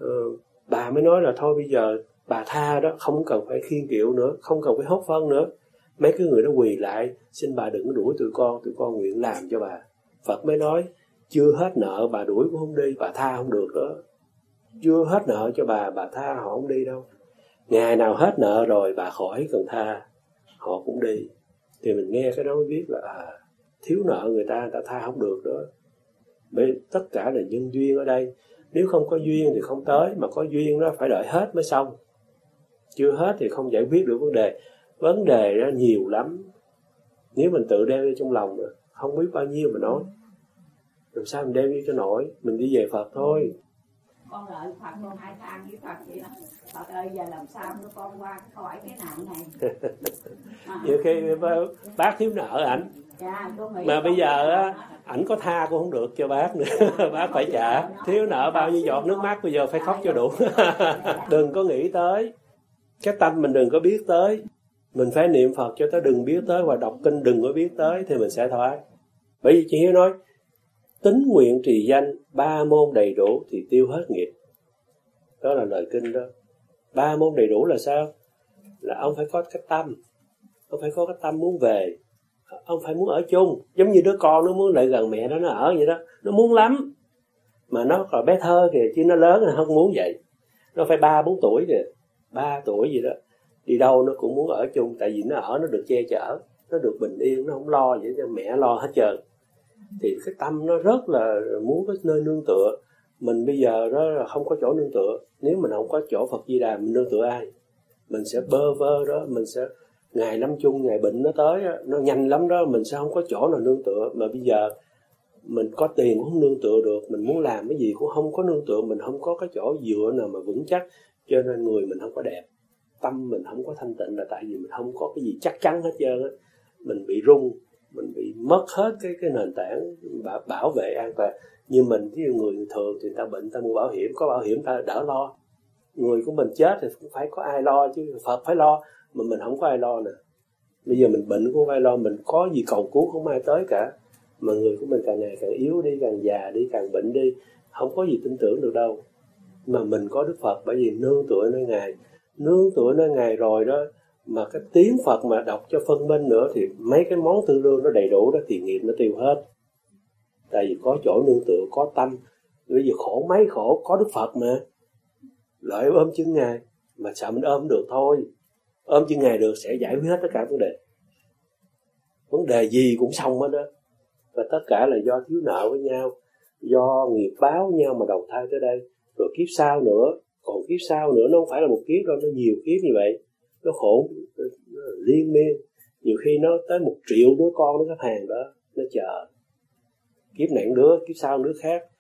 bà mới nói là thôi bây giờ bà tha đó, không cần phải khiêng kiệu nữa, không cần phải hốt phân nữa. Mấy cái người đó quỳ lại, xin bà đừng có đuổi tụi con nguyện làm cho bà. Phật mới nói chưa hết nợ bà đuổi cũng không đi, bà tha không được đó. Chưa hết nợ cho bà tha họ không đi đâu. Ngày nào hết nợ rồi bà khỏi cần tha, họ cũng đi. Thì mình nghe cái đó mới biết là thiếu nợ người ta tha không được đó. Bởi tất cả là nhân duyên ở đây. Nếu không có duyên thì không tới, mà có duyên đó phải đợi hết mới xong. Chưa hết thì không giải quyết được vấn đề. Vấn đề đó nhiều lắm. Nếu mình tự đeo trong lòng rồi, không biết bao nhiêu mà nói, làm sao mình đem đi cho nổi. Mình đi về Phật thôi. Con lợi Phật, con hai than với Phật vậy đó. Phật ơi giờ làm sao cho con qua khỏi cái nạn này. Nhiều khi bác thiếu nợ ảnh. Dạ, mà bây giờ á, ảnh có tha cũng không được cho bác nữa. Bác phải trả. Thiếu nợ bao nhiêu giọt nước mắt bây giờ phải khóc cho đủ. Đừng có nghĩ tới. Cái tâm mình đừng có biết tới. Mình phải niệm Phật cho tới đừng biết tới, và đọc kinh đừng có biết tới thì mình sẽ thoát. Bởi vì chị Hiếu nói tín nguyện trì danh 3 môn đầy đủ thì tiêu hết nghiệp. Đó là lời kinh đó. 3 môn đầy đủ là sao? Là ông phải có cái tâm. Ông phải có cái tâm muốn về. Ông phải muốn ở chung. Giống như đứa con nó muốn lại gần mẹ đó, nó ở vậy đó. Nó muốn lắm. Mà nó còn bé thơ kìa, chứ nó lớn là không muốn vậy. Nó phải 3-4 tuổi kìa, 3 tuổi gì đó. Đi đâu nó cũng muốn ở chung. Tại vì nó ở nó được che chở, nó được bình yên, nó không lo vậy cho mẹ lo hết trơn. Thì cái tâm nó rất là muốn có nơi nương tựa. Mình bây giờ đó là không có chỗ nương tựa. Nếu mình không có chỗ Phật Di Đà, mình nương tựa ai? Mình sẽ bơ vơ đó. Mình sẽ ngày lâm chung, ngày bệnh nó tới đó, nó nhanh lắm đó. Mình sẽ không có chỗ nào nương tựa. Mà bây giờ mình có tiền cũng không nương tựa được. Mình muốn làm cái gì cũng không có nương tựa. Mình không có cái chỗ dựa nào mà vững chắc. Cho nên người mình không có đẹp, tâm mình không có thanh tịnh, là tại vì mình không có cái gì chắc chắn hết trơn á. Mình bị rung, mình bị mất hết cái nền tảng bảo vệ an toàn. Như mình, ví dụ người thường thì người ta bệnh, ta mua bảo hiểm, có bảo hiểm ta đỡ lo. Người của mình chết thì cũng phải có ai lo chứ, Phật phải lo, mà mình không có ai lo nè. Bây giờ mình bệnh cũng không ai lo, mình có gì cầu cứu không ai tới cả. Mà người của mình càng ngày càng yếu đi, càng già đi, càng bệnh đi, không có gì tin tưởng được đâu. Mà mình có Đức Phật, bởi vì nương tựa nơi Ngài. Nương tựa nơi Ngài rồi đó, mà cái tiếng Phật mà đọc cho phân minh nữa thì mấy cái món tư lương nó đầy đủ đó thì nghiệp nó tiêu hết. Tại vì có chỗ nương tựa, có tâm. Bây giờ khổ mấy khổ, có Đức Phật mà. Lợi ôm chân Ngài, mà sợ mình ôm được thôi. Ôm chân Ngài được sẽ giải quyết hết tất cả vấn đề. Vấn đề gì cũng xong hết đó. Và tất cả là do thiếu nợ với nhau, do nghiệp báo nhau mà đầu thai tới đây. Rồi kiếp sau nữa, còn kiếp sau nữa, nó không phải là một kiếp đâu, nó nhiều kiếp như vậy. Nó khổ, nó liên miên. Nhiều khi nó tới 1 triệu đứa con, đứa khách hàng đó, nó chờ. Kiếp này đứa, kiếp sau đứa khác.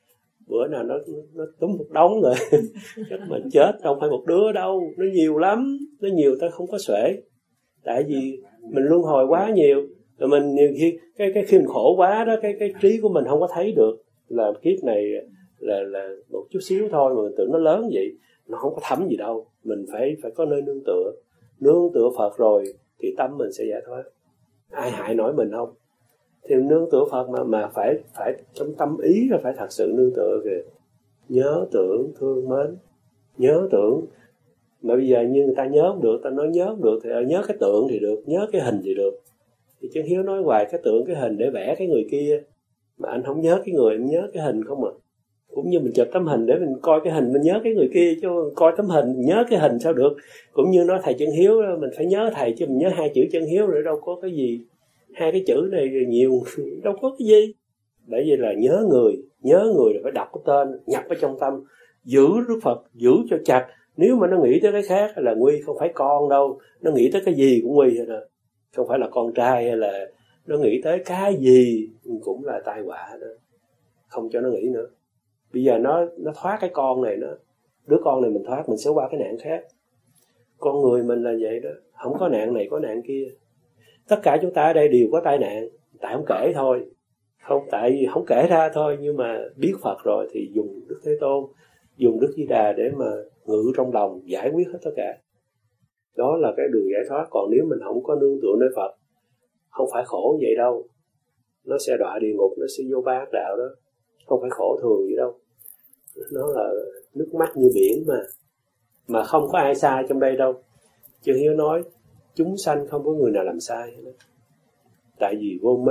bữa nào nó túm một đống rồi chắc mà chết, không phải một đứa đâu, nó nhiều lắm, nó nhiều ta không có xuể. Tại vì mình luân hồi quá nhiều, rồi mình nhiều khi cái khi mình khổ quá đó, cái trí của mình không có thấy được là kiếp này là một chút xíu thôi mà mình tưởng nó lớn vậy, nó không có thấm gì đâu. Mình phải có nơi nương tựa Phật rồi thì tâm mình sẽ giải thoát. Ai hại nổi mình không? Thì nương tựa Phật mà phải trong tâm ý là phải thật sự nương tựa kìa. Nhớ tưởng thương mến, nhớ tưởng. Mà bây giờ như người ta nhớ không được, ta nói nhớ không được thì nhớ cái tượng thì được, nhớ cái hình thì được. Thì Chân Hiếu nói hoài cái tượng cái hình để vẽ cái người kia, mà anh không nhớ cái người, anh nhớ cái hình không à. Cũng như mình chụp tấm hình để mình coi cái hình, mình nhớ cái người kia, chứ coi tấm hình mình nhớ cái hình sao được. Cũng như nói thầy Chân Hiếu mình phải nhớ thầy, chứ mình nhớ hai chữ Chân Hiếu rồi đâu có cái gì. Hai cái chữ này nhiều đâu có cái gì. Bởi vì là nhớ người là phải đọc cái tên, nhập ở trong tâm, giữ Đức Phật, giữ cho chặt. Nếu mà nó nghĩ tới cái khác là nguy, không phải con đâu, nó nghĩ tới cái gì cũng nguy hết rồi. Không phải là con trai hay là nó nghĩ tới cái gì cũng là tai họa đó. Không cho nó nghĩ nữa. Bây giờ nó thoát cái con này, đứa con này mình thoát, mình sẽ qua cái nạn khác. Con người mình là vậy đó, không có nạn này có nạn kia. Tất cả chúng ta ở đây đều có tai nạn, tại không kể thôi. Không, tại vì không kể ra thôi, nhưng mà biết Phật rồi thì dùng Đức Thế Tôn, dùng Đức Di Đà để mà ngự trong lòng, giải quyết hết tất cả. Đó là cái đường giải thoát. Còn nếu mình không có nương tựa nơi Phật, không phải khổ vậy đâu. Nó sẽ đọa địa ngục, nó sẽ vô ba ác đạo đó. Không phải khổ thường vậy đâu. Nó là nước mắt như biển mà không có ai sai trong đây đâu. Chân Hiếu nói chúng sanh không có người nào làm sai hết. Tại vì vô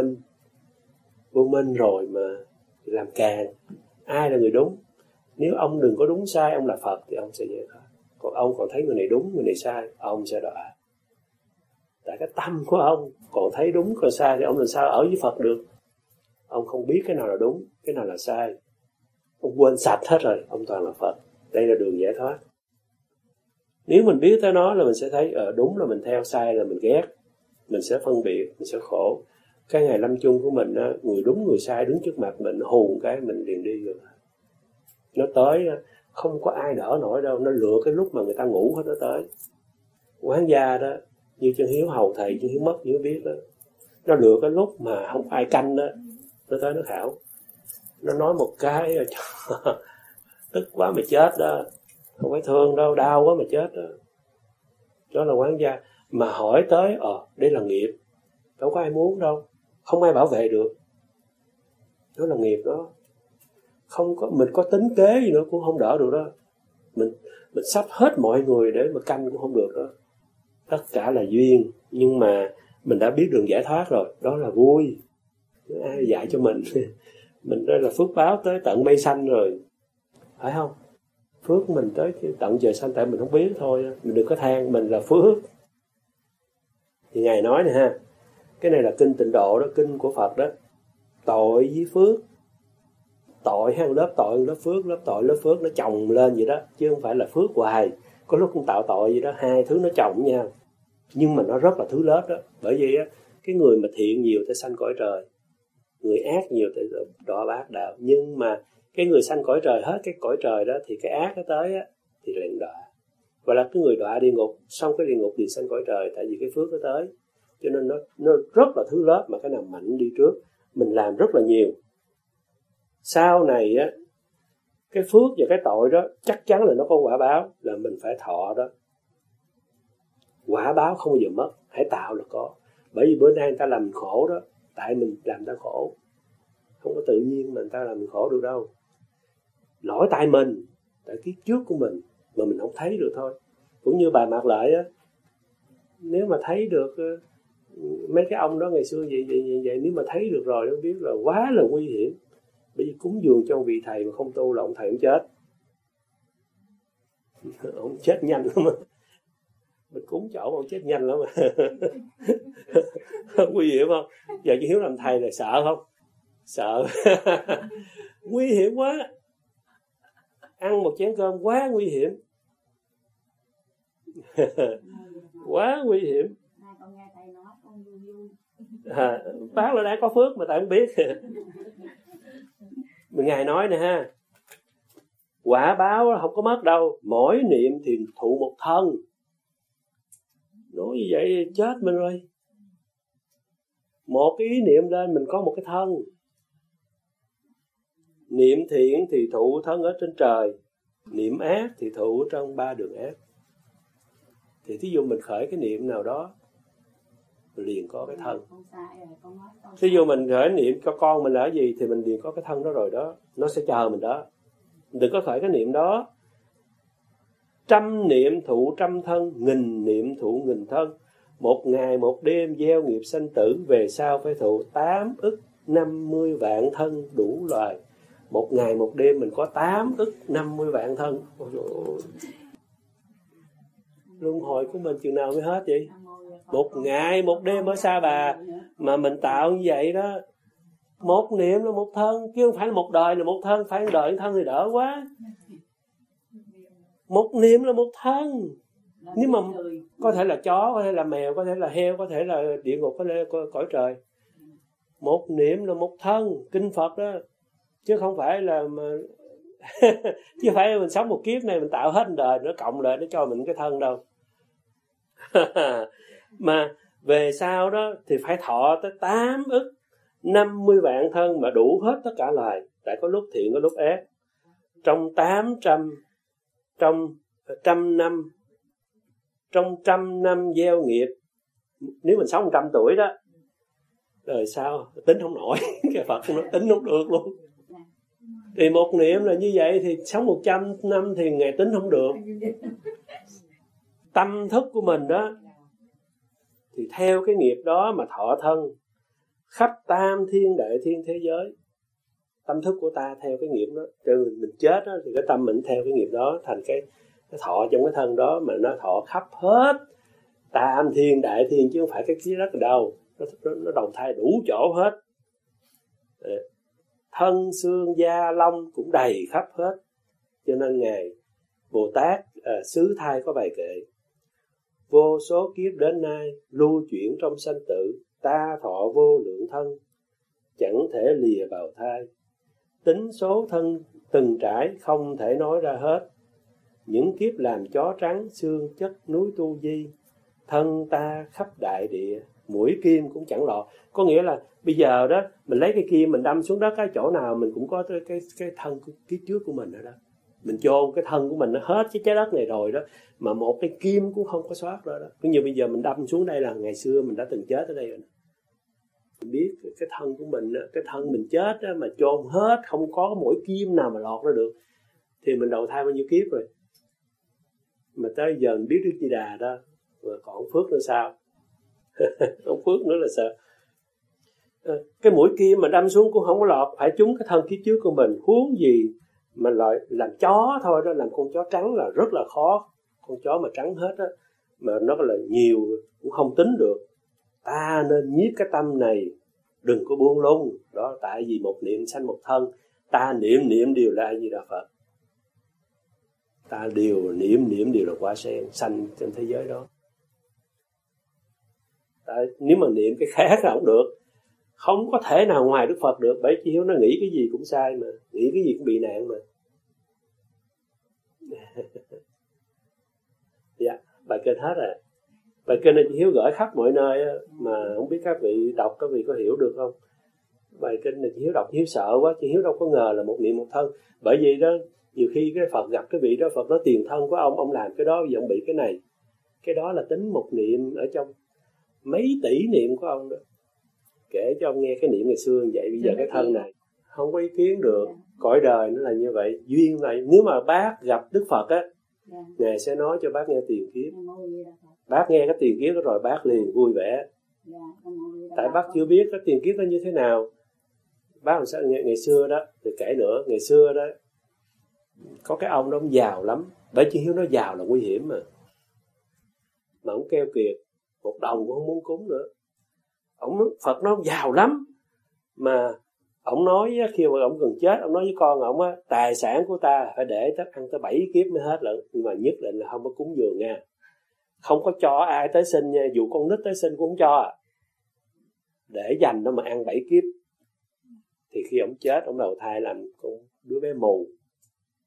minh rồi mà làm càng. Ai là người đúng? Nếu ông đừng có đúng sai, ông là Phật thì ông sẽ giải thoát. Còn ông còn thấy người này đúng, người này sai, ông sẽ đọa. Tại cái tâm của ông còn thấy đúng còn sai thì ông làm sao ở với Phật được? Ông không biết cái nào là đúng, cái nào là sai. Ông quên sạch hết rồi, ông toàn là Phật. Đây là đường giải thoát. Nếu mình biết tới nó là mình sẽ thấy đúng là mình theo, sai là mình ghét. Mình sẽ phân biệt, mình sẽ khổ. Cái ngày lâm chung của mình, người đúng người sai đứng trước mặt mình, hù cái mình liền đi rồi. Nó tới, không có ai đỡ nổi đâu. Nó lựa cái lúc mà người ta ngủ hết nó tới. Quán gia đó, như Chân Hiếu hầu thầy, Chân Hiếu mất, Chân Hiếu biết đó. Nó lựa cái lúc mà không ai canh đó, nó tới nó khảo. Nó nói một cái tức quá mà chết đó. Không phải thương đâu, đau quá mà chết đó. Đó là quán gia. Mà hỏi tới, đây là nghiệp. Đâu có ai muốn đâu. Không ai bảo vệ được. Đó là nghiệp đó. Không có, mình có tính kế gì nữa cũng không đỡ được đó. Mình sắp hết mọi người để mà canh cũng không được đó. Tất cả là duyên. Nhưng mà mình đã biết đường giải thoát rồi. Đó là vui. Ai dạy cho mình. Mình đây là phước báo tới tận mây xanh rồi. Phải không? Phước mình tới tận trời xanh, tại mình không biết thôi. Mình đừng có than mình là phước. Thì Ngài nói nè ha, cái này là kinh Tịnh Độ đó, kinh của Phật đó. Tội với phước. Tội hay lớp tội, lớp phước, lớp tội, lớp phước nó chồng lên vậy đó. Chứ không phải là phước hoài. Có lúc cũng tạo tội vậy đó, hai thứ nó chồng nhau. Nhưng mà nó rất là thứ lớp đó. Bởi vì á, cái người mà thiện nhiều tới sanh cõi trời, người ác nhiều tới đọa bát đạo. Nhưng mà cái người sanh cõi trời hết cái cõi trời đó thì cái ác nó tới á thì liền đọa. Gọi là cái người đọa địa ngục, xong cái địa ngục thì sanh cõi trời, tại vì cái phước nó tới. Cho nên nó rất là thứ lớp, mà cái nào mạnh đi trước. Mình làm rất là nhiều. Sau này á, cái phước và cái tội đó chắc chắn là nó có quả báo, là mình phải thọ đó. Quả báo không bao giờ mất, hãy tạo là có. Bởi vì bữa nay người ta làm mình khổ đó, tại mình làm người ta khổ. Không có tự nhiên mà người ta làm mình khổ được đâu. Lỗi tại mình, tại kiếp trước của mình mà mình không thấy được thôi. Cũng như bà Mạc Lợi á, nếu mà thấy được mấy cái ông đó ngày xưa vậy, nếu mà thấy được rồi nó biết là quá là nguy hiểm. Bởi vì cúng dường cho vị thầy mà không tu là ông thầy ông chết. Ông chết nhanh lắm mà. Mình cúng chỗ ông chết nhanh lắm mà. Nguy hiểm không? Giờ Chứ Hiếu làm thầy là sợ không? Sợ. Nguy hiểm quá. Ăn một chén cơm quá nguy hiểm. Quá nguy hiểm. Bác là đã có phước mà tại không biết. Ngài nói nè ha, Quả báo không có mất đâu, mỗi niệm thì thụ một thân. Nói như vậy chết mình rồi. Một cái ý niệm lên mình có một cái thân. Niệm thiện thì thụ thân ở trên trời, niệm ác thì thụ trong 3 đường ác. Thì thí dụ mình khởi cái niệm nào đó liền có cái thân. Thí dụ mình khởi niệm cho con mình là gì thì mình liền có cái thân đó rồi đó. Nó sẽ chờ mình đó. Đừng có khởi cái niệm đó. 100 niệm thụ 100 thân, 1000 niệm thụ 1000 thân. 1 ngày 1 đêm gieo nghiệp sanh tử, về sau phải thụ 8.50 vạn thân đủ loài. 1 ngày 1 đêm mình có 8.50 vạn thân. Luân hồi của mình chừng nào mới hết vậy? 1 ngày 1 đêm ở Sa Bà mà mình tạo như vậy đó. 1 niệm là 1 thân, chứ không phải là 1 đời là 1 thân. Phải 1 đời 1 thân thì đỡ quá. 1 niệm là 1 thân. Nhưng mà có thể là chó, có thể là mèo, có thể là heo, có thể là địa ngục, có thể là cõi trời. 1 niệm là 1 thân. Kinh Phật đó. Chứ không phải là mà chứ phải mình sống một kiếp này mình tạo hết đời nó cộng lại nó cho mình cái thân đâu. Mà về sau đó thì phải thọ tới 8.50 vạn thân mà đủ hết tất cả loài. Tại có lúc thiện có lúc ác. Trong 100 năm, trong 100 năm gieo nghiệp, nếu mình sống 100 tuổi đó, rồi sao tính không nổi. Cái Phật nó tính không được luôn. Thì 1 niệm là như vậy, thì sống 100 năm thì ngày tính không được. Tâm thức của mình đó thì theo cái nghiệp đó mà thọ thân khắp tam thiên đại thiên thế giới. Tâm thức của ta theo cái nghiệp đó, cho mình chết đó, thì cái tâm mình theo cái nghiệp đó thành cái thọ trong cái thân đó, mà nó thọ khắp hết tam thiên đại thiên, chứ không phải cái đất ở đâu. Nó đầu thai đủ chỗ hết. Thân xương da lông cũng đầy khắp hết. Cho nên Ngài Bồ Tát xứ thai có bài kệ: vô số kiếp đến nay lưu chuyển trong sanh tử, ta thọ vô lượng thân, chẳng thể lìa bào thai. Tính số thân từng trải không thể nói ra hết, những kiếp làm chó trắng xương chất núi Tu Di. Thân ta khắp đại địa, mũi kim cũng chẳng lọt. Có nghĩa là bây giờ đó mình lấy cái kim mình đâm xuống đất, cái chỗ nào mình cũng có cái thân kiếp trước của mình ở đó. Mình chôn cái thân của mình nó hết cái trái đất này rồi đó, mà một cái kim cũng không có soát ra đó. Cũng như bây giờ mình đâm xuống đây là ngày xưa mình đã từng chết ở đây rồi. Mình biết cái thân của mình, cái thân mình chết đó, mà chôn hết không có mỗi kim nào mà lọt ra được, thì mình đầu thai bao nhiêu kiếp rồi. Mà tới giờ mình biết Đức Di Đà đó, mà còn phước nữa sao? Không phước nữa là sợ. Cái mũi kim mà đâm xuống cũng không có lọt, phải trúng cái thân kiếp trước của mình. Huống gì mà lại làm chó thôi đó, làm con chó trắng là rất là khó. Con chó mà trắng hết á, mà nó là nhiều cũng không tính được. Ta nên nhiếp cái tâm này, đừng có buông lung. Đó, tại vì một niệm sanh một thân. Ta niệm đều là A Di Đà Phật. Ta đều niệm đều là Quả Sen sanh trên thế giới đó. Nếu mà niệm cái khác là không được. Không có thể nào ngoài Đức Phật được. Bởi Chị Hiếu nó nghĩ cái gì cũng sai mà. Nghĩ cái gì cũng bị nạn mà. Dạ, bài kênh hết rồi. Bài kênh này Chị Hiếu gửi khắp mọi nơi mà không biết các vị đọc, các vị có hiểu được không? Bài kênh này Chị Hiếu đọc, Chị Hiếu sợ quá. Chị Hiếu đâu có ngờ là một niệm một thân. Bởi vì đó, nhiều khi cái Phật gặp cái vị đó, Phật nói tiền thân của ông làm cái đó, bây giờ ông bị cái này. Cái đó là tính một niệm ở trong mấy tỷ niệm của ông đó. Kể cho ông nghe cái niệm ngày xưa như vậy, bây giờ cái thân này không có ý kiến được. Cõi đời nó là như vậy, duyên này. Nếu mà bác gặp Đức Phật á, Ngài sẽ nói cho bác nghe tiền kiếp. Bác nghe cái tiền kiếp đó rồi bác liền vui vẻ. Tại bác chưa biết cái tiền kiếp nó như thế nào. Bác làm sao ngày xưa đó, thì kể nữa, ngày xưa đó có cái ông đó ông giàu lắm. Bởi Chị Hiếu nói giàu là nguy hiểm mà ông keo kiệt, một đồng cũng không muốn cúng nữa. Phật nói ông giàu lắm, mà ông nói khi mà ông gần chết, ông nói với con ông á, tài sản của ta phải để chắc ăn tới 7 kiếp mới hết lận, nhưng mà nhất định là không có cúng dường nha, không có cho ai tới sinh nha, dù con nít tới sinh cũng không cho, để dành nó mà ăn 7 kiếp. Thì khi ông chết, ông đầu thai làm con đứa bé mù,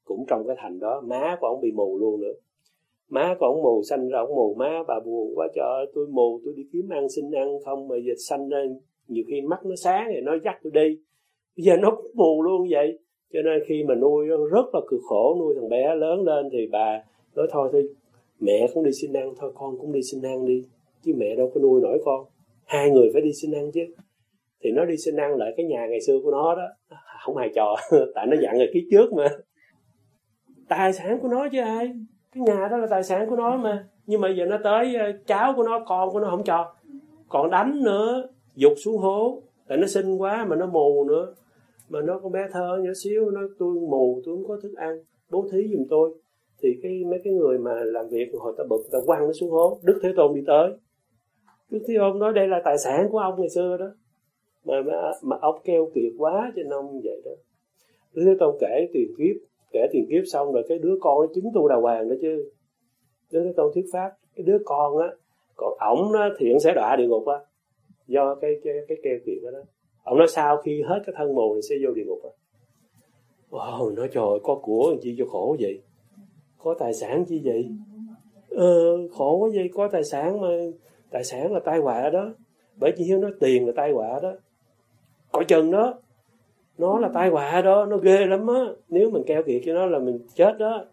cũng trong cái thành đó. Má của ông bị mù luôn nữa. Má của ông mù, sanh ra ông mù. Má bà buồn quá, trời ơi tôi mù, tôi đi kiếm ăn xin ăn không mà giờ sanh ra nhiều khi mắt nó sáng thì nó dắt tôi đi, bây giờ nó cũng mù luôn vậy. Cho nên khi mà nuôi nó rất là cực khổ. Nuôi thằng bé lớn lên thì bà nói thôi mẹ cũng đi xin ăn, thôi con cũng đi xin ăn đi, chứ mẹ đâu có nuôi nổi con, hai người phải đi xin ăn chứ. Thì nó đi xin ăn lại cái nhà ngày xưa của nó đó, không hài trò tại nó dặn rồi kiếp trước mà, tài sản của nó chứ ai, cái nhà đó là tài sản của nó mà. Nhưng mà giờ nó tới cháu của nó, con của nó không cho, còn đánh nữa, giục xuống hố. Tại nó xinh quá mà nó mù nữa, mà nó con bé thơ nhỏ xíu, nó tôi mù, tôi không có thức ăn, bố thí giùm tôi. Thì mấy cái người mà làm việc hồi ta bực, ta quăng nó xuống hố. Đức Thế Tôn đi tới, Đức Thế Tôn nói đây là tài sản của ông ngày xưa đó, mà ông keo kiệt quá cho nên ông vậy đó. Đức Thế Tôn kể tiền kiếp xong rồi cái đứa con nó chứng tu đà hoàng đó chứ. Đức Thế Tôn thuyết pháp, cái đứa con á, còn ổng á thì ổng sẽ đọa địa ngục á, do cái keo kiệt đó. Ông nói sau khi hết cái thân mù thì sẽ vô địa ngục á. Nói trời, có của làm chi cho khổ vậy, có tài sản chi vậy, khổ quá vậy, có tài sản mà tài sản là tai họa đó. Bởi vì nó tiền là tai họa đó, coi chừng đó, nó là tai họa đó, nó ghê lắm á. Nếu mình keo kiệt cho nó là mình chết đó.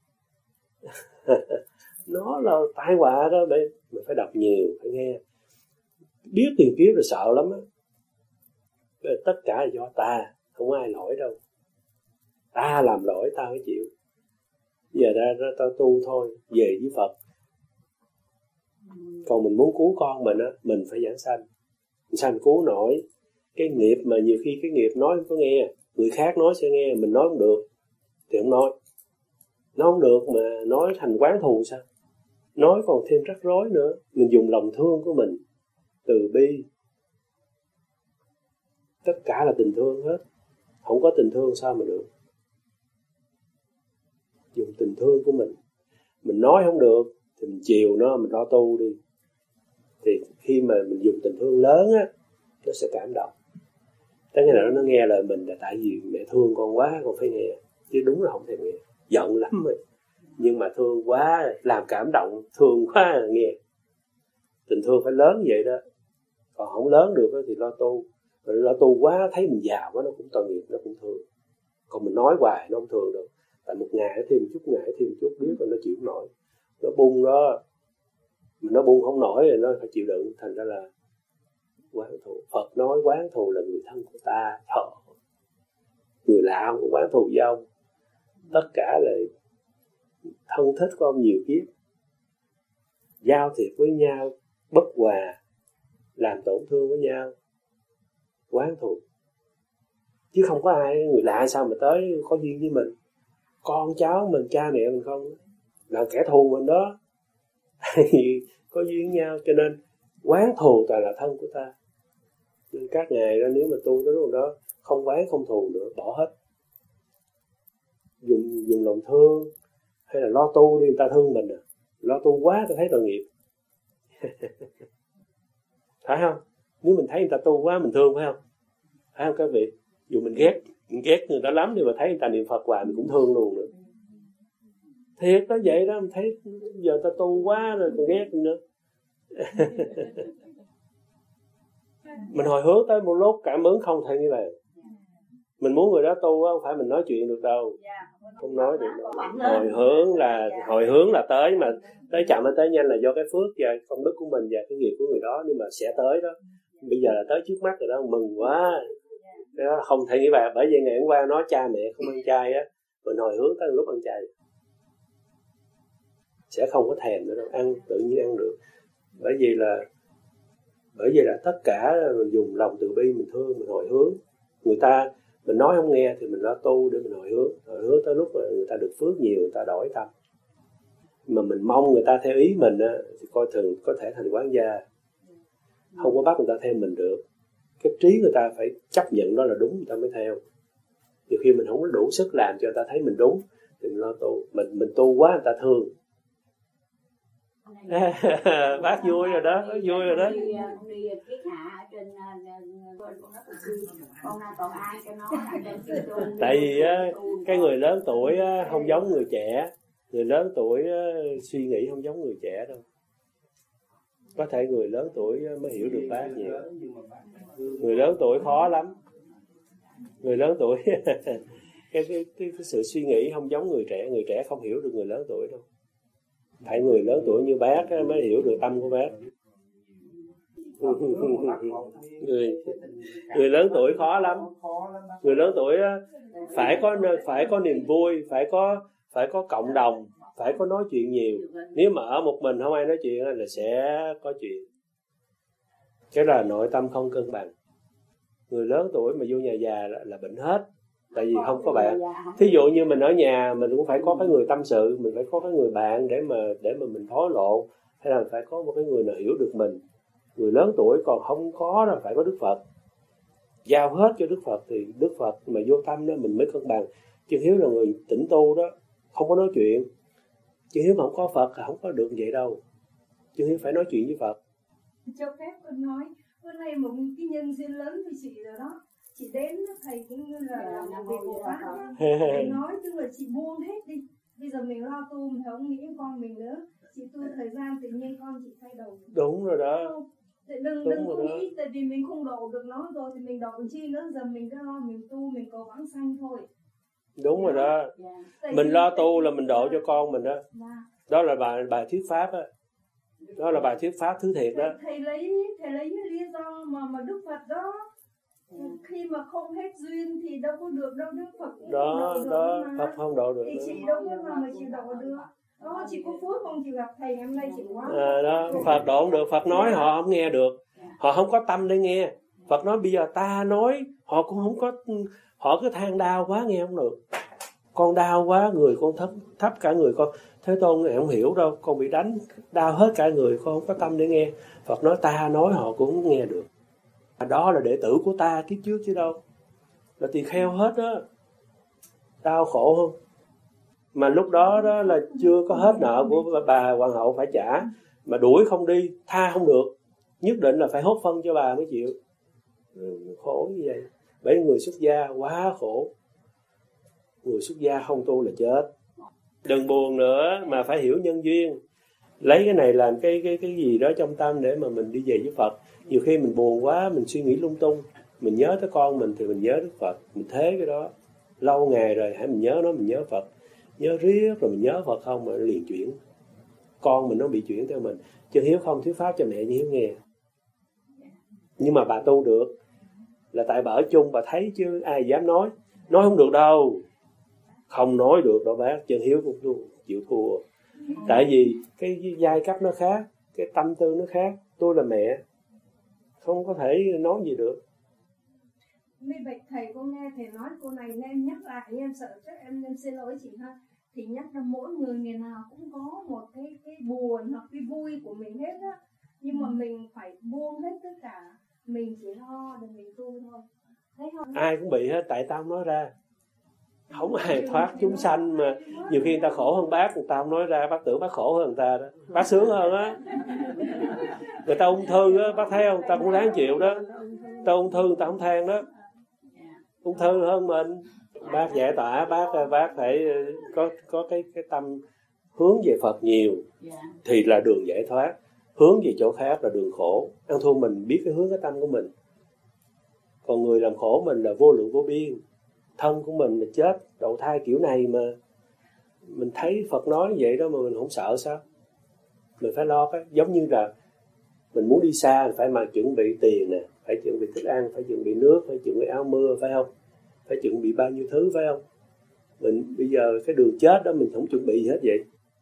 Nó là tai họa đó. Mình phải đọc nhiều, phải nghe, biết tiền kiếp là sợ lắm á. Tất cả là do ta, không ai lỗi đâu. Ta làm lỗi ta phải chịu. Giờ ra tao tu thôi, về với Phật. Còn mình muốn cứu con mình á, mình phải giảng sanh. Sao mình cứu nổi? Cái nghiệp mà nhiều khi cái nghiệp nói không có nghe, người khác nói sẽ nghe, mình nói không được thì không nói. Nói không được mà nói thành oán thù sao? Nói còn thêm rắc rối nữa. Mình dùng lòng thương của mình, từ bi, tất cả là tình thương hết. Không có tình thương sao mà được? Dùng tình thương của mình. Mình nói không được thì mình chiều nó, mình lo tu đi. Thì khi mà mình dùng tình thương lớn á, nó sẽ cảm động. Tới ngày nào nó nghe lời mình là tại vì mẹ thương con quá, con phải nghe. Chứ đúng là không thèm nghe, giận lắm rồi. Nhưng mà thương quá, làm cảm động, thương quá là nghe. Tình thương phải lớn vậy đó. Còn không lớn được thì lo tu. Rồi lo tu quá, thấy mình giàu quá, nó cũng tội nghiệp, nó cũng thương. Còn mình nói hoài nó không thương đâu. Tại một ngày thêm chút, biết rồi nó chịu không nổi. Nó bung đó, mà nó bung không nổi rồi nó phải chịu đựng. Thành ra là oán thù. Phật nói oán thù là người thân của ta. Người lạ không có oán thù với ông. Tất cả là thân thích của ông nhiều kiếp. Giao thiệp với nhau, bất hòa, làm tổn thương với nhau, oán thù. Chứ không có ai, người lạ sao mà tới có duyên với mình. Con cháu mình, cha mẹ mình không, là kẻ thù mình đó. Có duyên với nhau, cho nên oán thù toàn là thân của ta. Nên các ngài đó, nếu mà tu tới lúc đó không oán không thù nữa, bỏ hết. Dùng lòng thương, hay là lo tu đi, người ta thương mình à. Lo tu quá ta thấy tội nghiệp. Phải không? Nếu mình thấy người ta tu quá mình thương, phải không? Phải không các vị? Dù mình ghét người ta lắm, nhưng mà thấy người ta niệm Phật hoài mình cũng thương luôn nữa. Thiệt đó vậy đó, mình thấy giờ ta tu quá rồi còn ghét nữa. Mình hồi hướng tới một lúc cảm ứng không thể như vậy. Mình muốn người đó tu không phải mình nói chuyện được đâu. Không nói được đâu. Hồi hướng là tới, mà tới chậm hay tới nhanh là do cái phước và công đức của mình và cái nghiệp của người đó, nhưng mà sẽ tới đó. Bây giờ là tới trước mắt rồi đó, mừng quá. Cái đó là không thể như vậy. Bởi vì ngày hôm qua nói cha mẹ không ăn chay á, mình hồi hướng tới lúc ăn chay sẽ không có thèm nữa đâu, ăn tự nhiên ăn được. Bởi vì là tất cả mình dùng lòng từ bi, mình thương, mình hồi hướng. Người ta mình nói không nghe thì mình lo tu để mình hồi hướng tới lúc mà người ta được phước nhiều, người ta đổi tâm. Mà mình mong người ta theo ý mình á, thì coi thường có thể thành quán gia. Không có bắt người ta theo mình được. Cái trí người ta phải chấp nhận đó là đúng, người ta mới theo. Nhiều khi mình không có đủ sức làm cho người ta thấy mình đúng thì mình lo tu. Mình tu quá người ta thương. Bác vui rồi đó, bác vui rồi đó. Đi kiết hạ trên nó Con nay còn ai cho nó tại vì á, cái người lớn tuổi á, không giống người trẻ. Người lớn tuổi á, suy nghĩ không giống người trẻ đâu. Có thể người lớn tuổi mới hiểu được bác nhiều. Người lớn tuổi khó lắm. Người lớn tuổi cái sự suy nghĩ không giống người trẻ. Người trẻ không hiểu được người lớn tuổi đâu. Phải người lớn tuổi như bác mới hiểu được tâm của bác. Người lớn tuổi khó lắm. Người lớn tuổi phải có niềm vui, phải có cộng đồng, phải có nói chuyện nhiều. Nếu mà ở một mình không ai nói chuyện là sẽ có chuyện. Cái là nội tâm không cân bằng. Người lớn tuổi mà vô nhà già là bệnh hết. Tại vì không có bạn. Thí dụ như mình ở nhà mình cũng phải có cái người tâm sự, mình phải có cái người bạn để mà mình thổ lộ, hay là phải có một cái người nào hiểu được mình. Người lớn tuổi còn không có là phải có Đức Phật. Giao hết cho Đức Phật thì Đức Phật mà vô tâm đó mình mới cân bằng. Chứ Hiếu là người tĩnh tu đó, không có nói chuyện. Chứ Hiếu mà không có Phật là không có được vậy đâu. Chứ Hiếu phải nói chuyện với Phật. Cho phép con nói, bữa nay một cái nhân duyên lớn với chị rồi đó. Chị đến thầy cũng như là làm việc của Pháp đó. Thầy nói tức là chị buông hết đi. Bây giờ mình lo tu, mình không nghĩ con mình nữa. Chị tu thời gian tự nhiên con chị thay đổi. Đúng rồi đó. Đừng có nghĩ tại vì mình không độ được nó rồi thì mình độ chi nữa. Giờ mình cứ lo mình tu, mình cầu vãng sanh thôi. Đúng rồi đó. Mình lo tu là mình độ cho con mình đó. Đó là bài thuyết pháp á. Đó là bài thuyết pháp thứ thiệt đó. Thầy lấy lý do mà Đức Phật đó, khi mà không hết duyên thì đâu có được đâu. Đức Phật đó Phật không độ được. Thì chị đâu có mà chị độ được. Đó, chị có phước không chị gặp thầy hôm nay chị quá. Đó, Phật độ không được. Phật nói họ không nghe được. Họ không có tâm để nghe. Phật nói bây giờ ta nói, họ cũng không có, họ cứ than đau quá nghe không được. Con đau quá, người con thấp cả người con. Thế Tôn này không hiểu đâu, con bị đánh đau hết cả người, con không có tâm để nghe. Phật nói ta nói họ cũng không nghe được. Đó là đệ tử của ta kiếp trước chứ đâu. Là tỳ kheo hết đó. Đau khổ không? Mà lúc đó đó là chưa có hết nợ của bà hoàng hậu phải trả. Mà đuổi không đi, tha không được. Nhất định là phải hốt phân cho bà mới chịu. Khổ như vậy. Bởi người xuất gia quá khổ. Người xuất gia không tu là chết. Đừng buồn nữa mà phải hiểu nhân duyên. Lấy cái này làm cái gì đó trong tâm để mà mình đi về với Phật. Nhiều khi mình buồn quá, mình suy nghĩ lung tung, mình nhớ tới con mình thì mình nhớ Đức Phật. Mình thế cái đó lâu ngày rồi hãy mình nhớ nó, mình nhớ Phật. Nhớ riết rồi mình nhớ Phật không mà nó liền chuyển. Con mình nó bị chuyển theo mình. Chứ Hiếu không thuyết pháp cho mẹ như Hiếu nghe. Nhưng mà bà tu được là tại bà ở chung bà thấy chứ ai dám nói. Nói không được đâu. Không nói được đâu bác. Chứ Hiếu cũng chịu thua. Tại vì cái giai cấp nó khác, cái tâm tư nó khác. Tôi là mẹ, không có thể nói gì được. Mấy bạch thầy cô nghe thầy nói cô này nên nhắc lại, em sợ chắc em xin lỗi chị ha. Thì nhắc là mỗi người ngày nào cũng có một cái buồn hoặc cái vui của mình hết á. Nhưng mà mình phải buông hết tất cả. Mình chỉ lo để mình tu thôi. Thấy không? Ai cũng bị hết, tại tao nói ra. Không ai thoát chúng sanh mà. Nhiều khi người ta khổ hơn bác, người ta không nói ra, bác tưởng bác khổ hơn người ta đó. Bác sướng hơn á. Người ta ung thư á, bác thấy không? Người ta cũng đáng chịu đó. Người ta ung thư người ta không than đó. Ung thư hơn mình. Bác giải tỏa, bác phải có cái tâm hướng về Phật nhiều thì là đường giải thoát. Hướng về chỗ khác là đường khổ. Ăn thua mình biết cái hướng cái tâm của mình. Còn người làm khổ mình là vô lượng vô biên. Thân của mình là chết, đầu thai kiểu này mà. Mình thấy Phật nói vậy đó mà mình không sợ sao? Mình phải lo cái giống như là mình muốn đi xa phải mà chuẩn bị tiền nè, phải chuẩn bị thức ăn, phải chuẩn bị nước, phải chuẩn bị áo mưa, phải không? Phải chuẩn bị bao nhiêu thứ, phải không? Mình bây giờ cái đường chết đó mình không chuẩn bị gì hết vậy.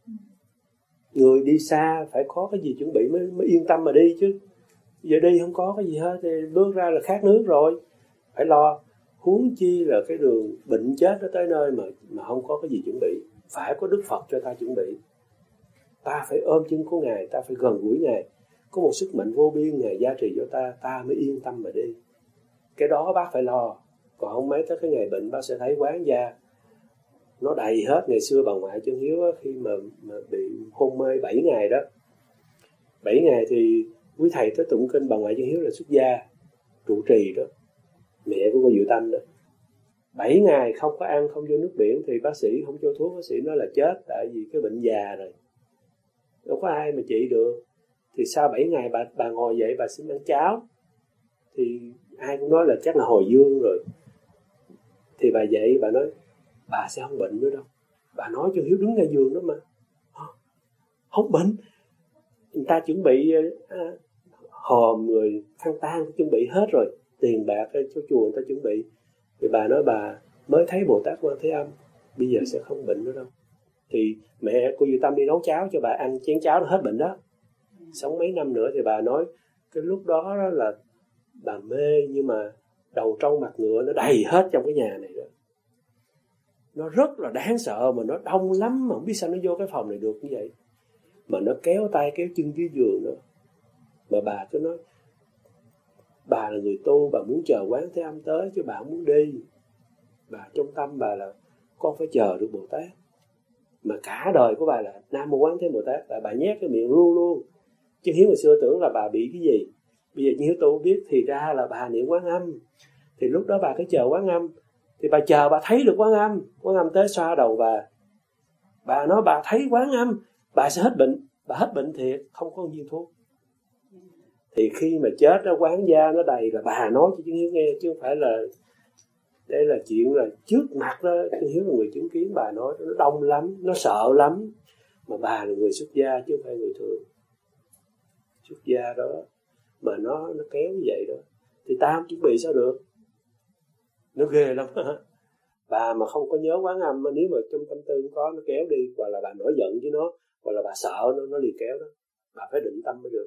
Người đi xa phải có cái gì chuẩn bị mới yên tâm mà đi chứ. Giờ đi không có cái gì hết thì bước ra là khát nước rồi. Phải lo. Huống chi là cái đường bệnh chết nó tới nơi mà không có cái gì chuẩn bị. Phải có Đức Phật cho ta chuẩn bị. Ta phải ôm chân của Ngài, ta phải gần gũi Ngài. Có một sức mạnh vô biên Ngài gia trì cho ta, ta mới yên tâm mà đi. Cái đó bác phải lo. Còn không mấy tới cái ngày bệnh bác sẽ thấy quán gia nó đầy hết. Ngày xưa bà ngoại chân Hiếu á, khi mà bị hôn mê 7 ngày đó. 7 ngày thì quý thầy tới tụng kinh, bà ngoại chân Hiếu là xuất gia trụ trì đó. Diệu Tâm đó. 7 ngày không có ăn, không vô nước biển thì bác sĩ không cho thuốc, bác sĩ nói là chết, tại vì cái bệnh già rồi, đâu có ai mà trị được. Thì sau 7 ngày bà ngồi dậy bà xin ăn cháo, thì ai cũng nói là chắc là hồi dương rồi. Thì bà dậy bà nói bà sẽ không bệnh nữa đâu. Bà nói cho Hiếu đứng ngay giường đó mà không bệnh. Người ta chuẩn bị hòm người khăn tang chuẩn bị hết rồi, tiền bạc cho chùa người ta chuẩn bị. Thì bà nói bà mới thấy Bồ Tát Quan Thế Âm, bây giờ sẽ không bệnh nữa đâu. Thì mẹ cô Diệu Tâm đi nấu cháo cho bà ăn chén cháo nó hết bệnh đó. Sống mấy năm nữa thì bà nói cái lúc đó là bà mê, nhưng mà đầu trâu mặt ngựa nó đầy hết trong cái nhà này đó. Nó rất là đáng sợ, mà nó đông lắm, mà không biết sao nó vô cái phòng này được như vậy. Mà nó kéo tay kéo chân dưới giường nữa. Mà bà cứ nói bà là người tu, bà muốn chờ Quán Thế Âm tới chứ bà không muốn đi. Bà trong tâm bà là con phải chờ được Bồ Tát. Mà cả đời của bà là Nam Mô Quán Thế Bồ Tát, là bà nhét cái miệng luôn luôn. Chứ Hiếu ngày xưa tưởng là bà bị cái gì. Bây giờ Hiếu tu biết thì ra là bà niệm Quán Âm. Thì lúc đó bà cứ chờ Quán Âm. Thì bà chờ bà thấy được Quán Âm tới xoa đầu bà nói bà thấy Quán Âm bà sẽ hết bệnh. Bà hết bệnh thiệt, không có viên thuốc. Thì khi mà chết đó, quán gia nó đầy là bà nói cho Hiếu nghe, chứ không phải là đây là chuyện là trước mặt đó. Hiếu là người chứng kiến, bà nói nó đông lắm, nó sợ lắm. Mà bà là người xuất gia chứ không phải người thường. Xuất gia đó mà nó kéo như vậy đó thì ta không chuẩn bị sao được. Nó ghê lắm. Bà mà không có nhớ Quán Âm, nếu mà trong tâm tư có nó kéo đi, hoặc là bà nổi giận với nó, hoặc là bà sợ nó liền kéo đó. Bà phải định tâm mới được.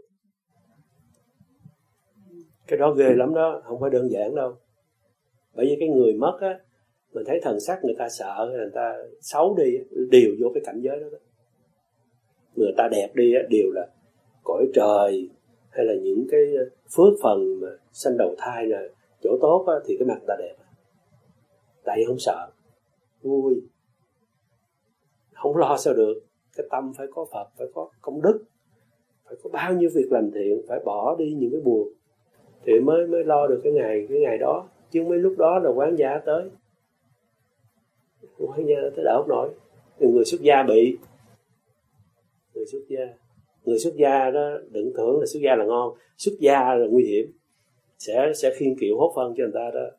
Cái đó ghê lắm đó, không phải đơn giản đâu. Bởi vì cái người mất á, mình thấy thần sắc người ta sợ, người ta xấu đi, đều vô cái cảnh giới đó. Người ta đẹp đi á, đều là cõi trời, hay là những cái phước phần mà sanh đầu thai là chỗ tốt á, thì cái mặt người ta đẹp. Tại không sợ, vui, không lo sao được. Cái tâm phải có Phật, phải có công đức, phải có bao nhiêu việc lành thiện, phải bỏ đi những cái buồn thì mới lo được cái ngày đó. Chứ mấy lúc đó là quán gia tới, quán gia tới đỡ không nổi. Người xuất gia bị, người xuất gia đó đừng tưởng là xuất gia là ngon, xuất gia là nguy hiểm, sẽ khiêng kiệu hốt phân cho người ta đó.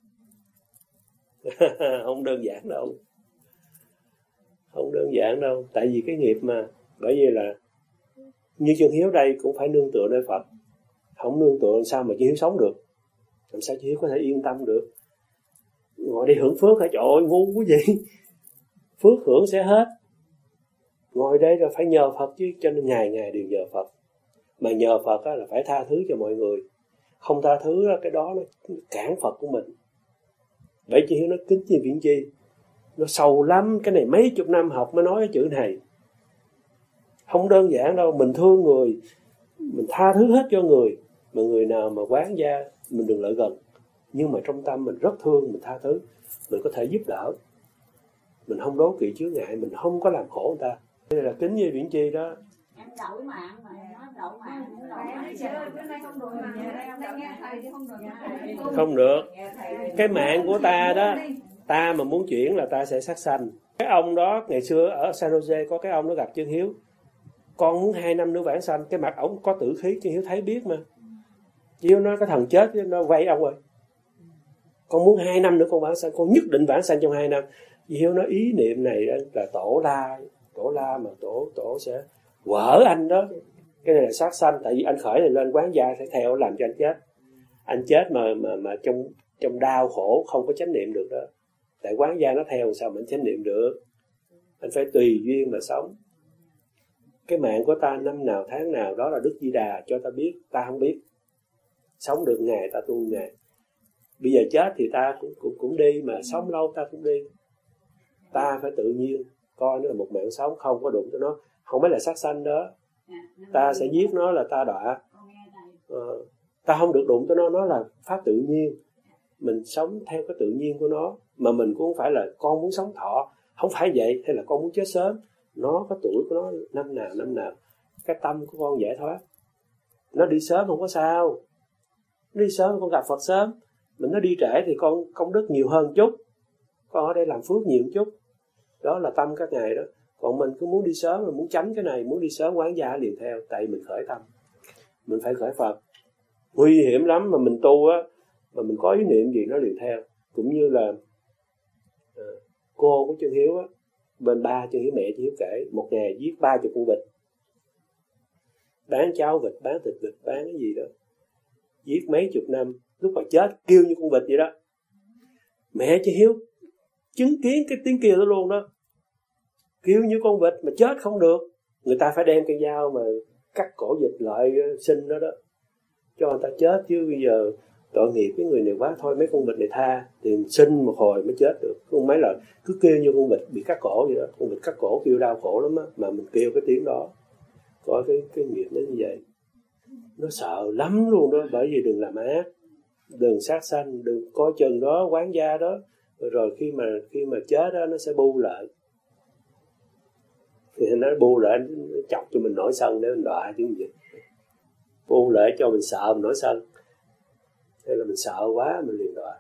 Không đơn giản đâu, không đơn giản đâu. Tại vì cái nghiệp mà, bởi vì là như chân Hiếu đây cũng phải nương tựa nơi Phật. Không nương tựa sao mà chân Hiếu sống được, làm sao chân Hiếu có thể yên tâm được. Ngồi đi hưởng phước hả? Trời ơi ngu quá gì. Phước hưởng sẽ hết. Ngồi đây là phải nhờ Phật chứ, cho nên ngày ngày đều nhờ Phật. Mà nhờ Phật là phải tha thứ cho mọi người. Không tha thứ cái đó nó cản Phật của mình. Bởi chân Hiếu nó kính như viễn chi, nó sâu lắm. Cái này mấy chục năm học mới nói cái chữ này. Không đơn giản đâu. Mình thương người, mình tha thứ hết cho người. Mà người nào mà quán gia mình đừng lại gần. Nhưng mà trong tâm mình rất thương, mình tha thứ, mình có thể giúp đỡ. Mình không đố kỵ chướng ngại, mình không có làm khổ người ta. Đây là kính như viễn chi đó. Em đổi mạng mà em nói đổi mạng. Không được. Cái mạng của ta đó, ta mà muốn chuyển là ta sẽ sát sanh. Cái ông đó ngày xưa ở San Jose có cái ông đó gặp chân Hiếu, con muốn 2 năm nữa vãng sanh. Cái mặt ổng có tử khí, chân Hiếu thấy biết mà. Hiếu nói cái thằng chết nó quay ông rồi, con muốn 2 năm nữa con vãng sanh, con nhất định vãng sanh trong 2 năm. Hiếu nói ý niệm này là tổ la mà tổ sẽ quở anh đó. Cái này là sát sanh. Tại vì anh khởi này lên quán gia phải theo làm cho anh chết. Anh chết mà trong đau khổ không có chánh niệm được đó. Tại quán gia nó theo sao mà anh chánh niệm được. Anh phải tùy duyên mà sống. Cái mạng của ta năm nào tháng nào đó là Đức Di Đà cho ta biết, ta không biết. Sống được ngày ta tu ngày. Bây giờ chết thì ta cũng đi, mà sống lâu ta cũng đi. Ta phải tự nhiên coi nó là một mạng sống, không có đụng tới nó. Không phải là sát sanh đó. Ta sẽ giết nó là ta đọa. Ta không được đụng tới nó là pháp tự nhiên. Mình sống theo cái tự nhiên của nó. Mà mình cũng không phải là con muốn sống thọ, không phải vậy. Hay là con muốn chết sớm, nó có tuổi của nó năm nào. Cái tâm của con giải thoát, nó đi sớm không có sao. Nó đi sớm con gặp Phật sớm. Mình nó đi trễ thì con công đức nhiều hơn chút, con ở đây làm phước nhiều chút. Đó là tâm các ngài đó. Còn mình cứ muốn đi sớm, mình muốn tránh cái này, muốn đi sớm quán gia liền theo. Tại mình khởi tâm, mình phải khởi Phật. Nguy hiểm lắm mà mình tu á, mà mình có ý niệm gì nó liền theo. Cũng như là cô của Chân Hiếu á, bên ba Chân Hiếu, mẹ Chân Hiếu kể, một ngày giết 30 con vịt, bán cháo vịt, bán thịt vịt, bán cái gì đó, giết mấy chục năm, lúc mà chết kêu như con vịt vậy đó. Mẹ Chân Hiếu chứng kiến cái tiếng kêu đó luôn đó, kêu như con vịt mà chết không được. Người ta phải đem cây dao mà cắt cổ vịt lại sinh đó đó, cho người ta chết. Chứ bây giờ tội nghiệp cái người này quá, thôi mấy con vịt này tha thì sinh một hồi mới chết được. Không mấy là cứ kêu như con vịt bị cắt cổ vậy đó. Con vịt cắt cổ kêu đau khổ lắm á, mà mình kêu cái tiếng đó. Coi cái nghiệp nó như vậy, nó sợ lắm luôn đó. Bởi vì đừng làm ác, đừng sát sanh, đừng coi chừng đó, quán gia đó. Rồi khi mà chết đó, nó sẽ bu lại. Thì nó bu lại, nó chọc cho mình nổi sân để mình đọa chứ gì. Bu lại cho mình sợ mình nổi sân, hay là mình sợ quá mình liền đọa.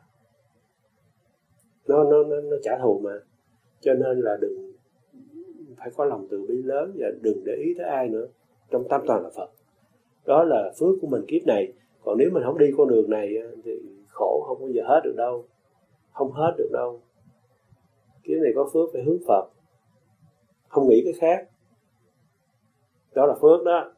Nó trả thù mà. Cho nên là đừng, phải có lòng từ bi lớn và đừng để ý tới ai nữa. Trong tâm toàn là Phật. Đó là phước của mình kiếp này. Còn nếu mình không đi con đường này thì khổ không bao giờ hết được đâu. Không hết được đâu. Kiếp này có phước phải hướng Phật, không nghĩ cái khác. Đó là phước đó.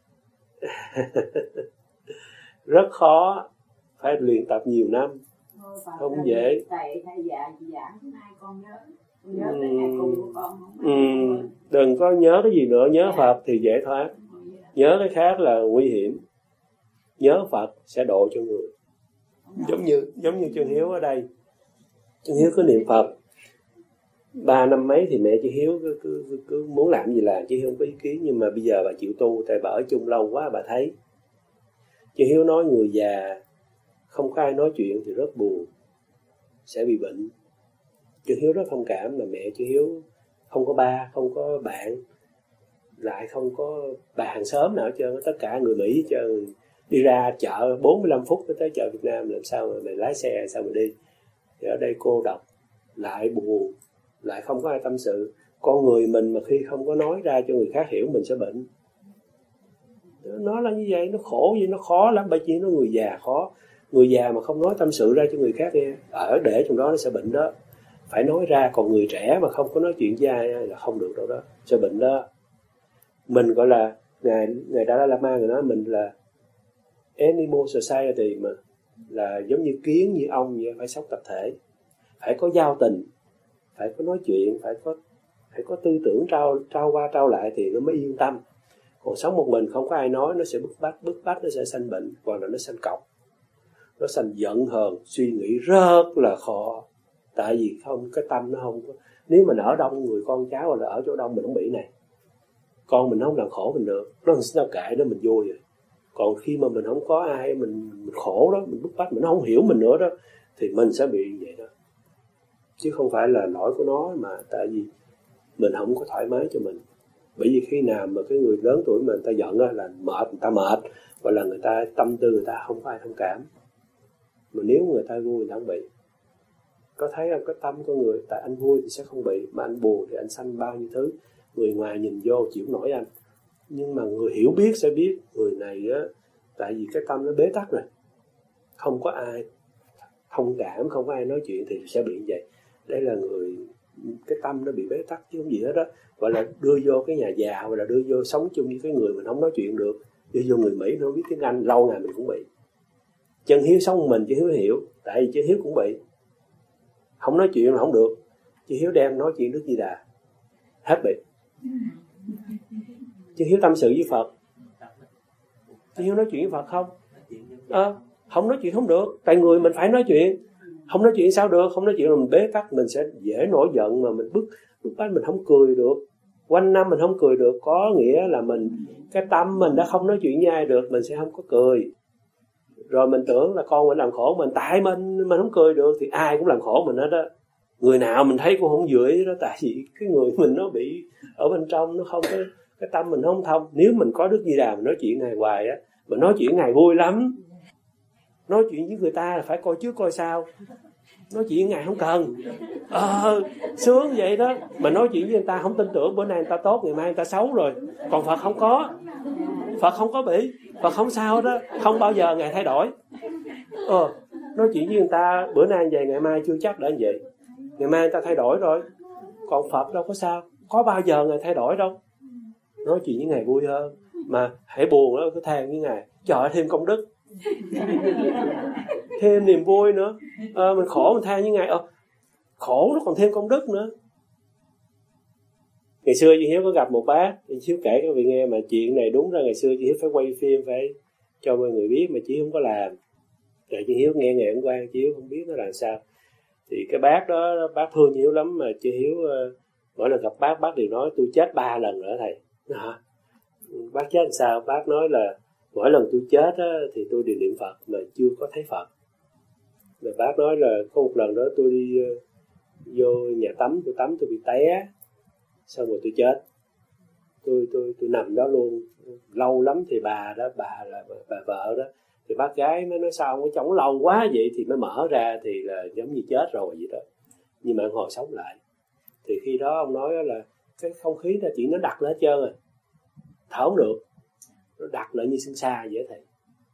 Rất khó, phải luyện tập nhiều năm. Không dễ. Thầy giảng cái này con nhớ cái ngày cùng của con không? Đừng có nhớ cái gì nữa. Nhớ Phật thì dễ thoát. Nhớ cái khác là nguy hiểm. Nhớ Phật sẽ độ cho người. Giống như Chân Hiếu ở đây. Chân Hiếu cứ niệm Phật 3 năm mấy thì mẹ Chân Hiếu cứ muốn làm gì làm, Chân Hiếu không có ý kiến. Nhưng mà bây giờ bà chịu tu, tại bà ở chung lâu quá bà thấy. Chân Hiếu nói người già không có ai nói chuyện thì rất buồn, sẽ bị bệnh. Chân Hiếu rất thông cảm là mẹ Chân Hiếu không có ba, không có bạn, lại không có bà hàng xóm nào hết trơn. Tất cả người Mỹ hết trơn. Đi ra chợ 45 phút mới tới chợ Việt Nam, làm sao mà mày lái xe sao mà đi. Thì ở đây cô độc, lại buồn, lại không có ai tâm sự. Con người mình mà khi không có nói ra cho người khác hiểu mình sẽ bệnh. Nó là như vậy, nó khổ vậy, nó khó lắm. Bởi vì nó người già khó. Người già mà không nói tâm sự ra cho người khác nghe, ở để trong đó nó sẽ bệnh đó. Phải nói ra. Còn người trẻ mà không có nói chuyện với ai là không được đâu đó, sẽ bệnh đó. Mình gọi là Ngài Dalai Lama, người nói mình là Animal Society, mà là giống như kiến, như ong vậy. Phải sống tập thể, phải có giao tình, phải có nói chuyện, phải có tư tưởng trao qua trao lại thì nó mới yên tâm. Còn sống một mình không có ai nói, nó sẽ bức bách, nó sẽ sanh bệnh, hoặc là nó sanh cọc, nó sanh giận hờn, suy nghĩ rất là khó. Tại vì không, cái tâm nó không có. Nếu mình ở đông người con cháu, hoặc là ở chỗ đông mình không bị này, con mình không làm khổ mình được, nó kệ đó, mình vui rồi. Còn khi mà mình không có ai, mình khổ đó, mình bức bách, mình nó không hiểu mình nữa đó, thì mình sẽ bị như vậy đó. Chứ không phải là lỗi của nó, mà tại vì mình không có thoải mái cho mình. Bởi vì khi nào mà cái người lớn tuổi mà người ta giận á, là người ta mệt, hoặc là người ta tâm tư người ta không có ai thông cảm. Mà nếu người ta vui người ta không bị. Có thấy không, cái tâm của người, tại anh vui thì sẽ không bị, mà anh buồn thì anh sanh bao nhiêu thứ. Người ngoài nhìn vô chịu nổi anh, nhưng mà người hiểu biết sẽ biết người này á, tại vì cái tâm nó bế tắc rồi, không có ai thông cảm, không có ai nói chuyện thì sẽ bị như vậy. Đây là người, cái tâm nó bị bế tắc chứ không gì hết đó. Gọi là đưa vô cái nhà già, hoặc là đưa vô sống chung với cái người mình không nói chuyện được. Đưa vô người Mỹ nó không biết tiếng Anh, lâu ngày mình cũng bị. Chân Hiếu sống một mình Chân Hiếu hiểu, tại vì Chân Hiếu cũng bị. Không nói chuyện là không được. Chân Hiếu đem nói chuyện Đức Di Đà, hết bị. Chân Hiếu tâm sự với Phật. Chân Hiếu nói chuyện với Phật không? Không nói chuyện không được. Tại người mình phải nói chuyện. Không nói chuyện sao được? Không nói chuyện là mình bế tắc, mình sẽ dễ nổi giận, mà mình bức bách, mình không cười được. Quanh năm mình không cười được, có nghĩa là mình, cái tâm mình đã không nói chuyện với ai được, mình sẽ không có cười. Rồi mình tưởng là con mình làm khổ mình, tại mình không cười được thì ai cũng làm khổ mình hết đó. Người nào mình thấy cũng không vui đó, tại vì cái người mình nó bị ở bên trong, nó không cái tâm mình không thông. Nếu mình có Đức Di Đà mình nói chuyện Ngài hoài á, mình nói chuyện Ngài vui lắm. Nói chuyện với người ta là phải coi trước coi sau. Nói chuyện với Ngài không cần. Sướng vậy đó. Mà nói chuyện với người ta không tin tưởng, bữa nay người ta tốt, ngày mai người ta xấu rồi. Còn Phật không có. Phật không có bị. Phật không sao đó. Không bao giờ Ngài thay đổi. Nói chuyện với người ta bữa nay vậy, ngày mai chưa chắc đã như vậy. Ngày mai người ta thay đổi rồi. Còn Phật đâu có sao. Có bao giờ Ngài thay đổi đâu. Nói chuyện với Ngài vui hơn. Mà hãy buồn đó, cứ than với Ngài. Trời, thêm công đức. Thêm niềm vui nữa. Mình khổ mình than với Ngài. Khổ nó còn thêm công đức nữa. Ngày xưa chị Hiếu có gặp một bác, chị Hiếu kể các vị nghe, mà chuyện này đúng ra ngày xưa chị Hiếu phải quay phim, phải cho mọi người biết, mà chị không có làm. Rồi chị Hiếu nghe ngày hôm qua, chị Hiếu không biết nó làm sao. Thì cái bác đó, bác thương chị Hiếu lắm, mà chị Hiếu mỗi lần gặp bác đều nói tôi chết 3 lần nữa thầy. Hả? Bác chết làm sao? Bác nói là mỗi lần tôi chết á, thì tôi đều niệm Phật mà chưa có thấy Phật. Rồi bác nói là có một lần đó tôi đi vô nhà tắm, tôi bị té, xong rồi tôi chết. Tôi nằm đó luôn lâu lắm. Thì bà vợ đó, thì bác gái mới nói sao ông có chống lâu quá vậy, thì mới mở ra thì là giống như chết rồi vậy đó, nhưng mà hồi sống lại. Thì khi đó ông nói là cái không khí đó chuyện nó đặc lên hết trơn rồi, thở không được, nó đặc lại như sưng sa vậy thầy.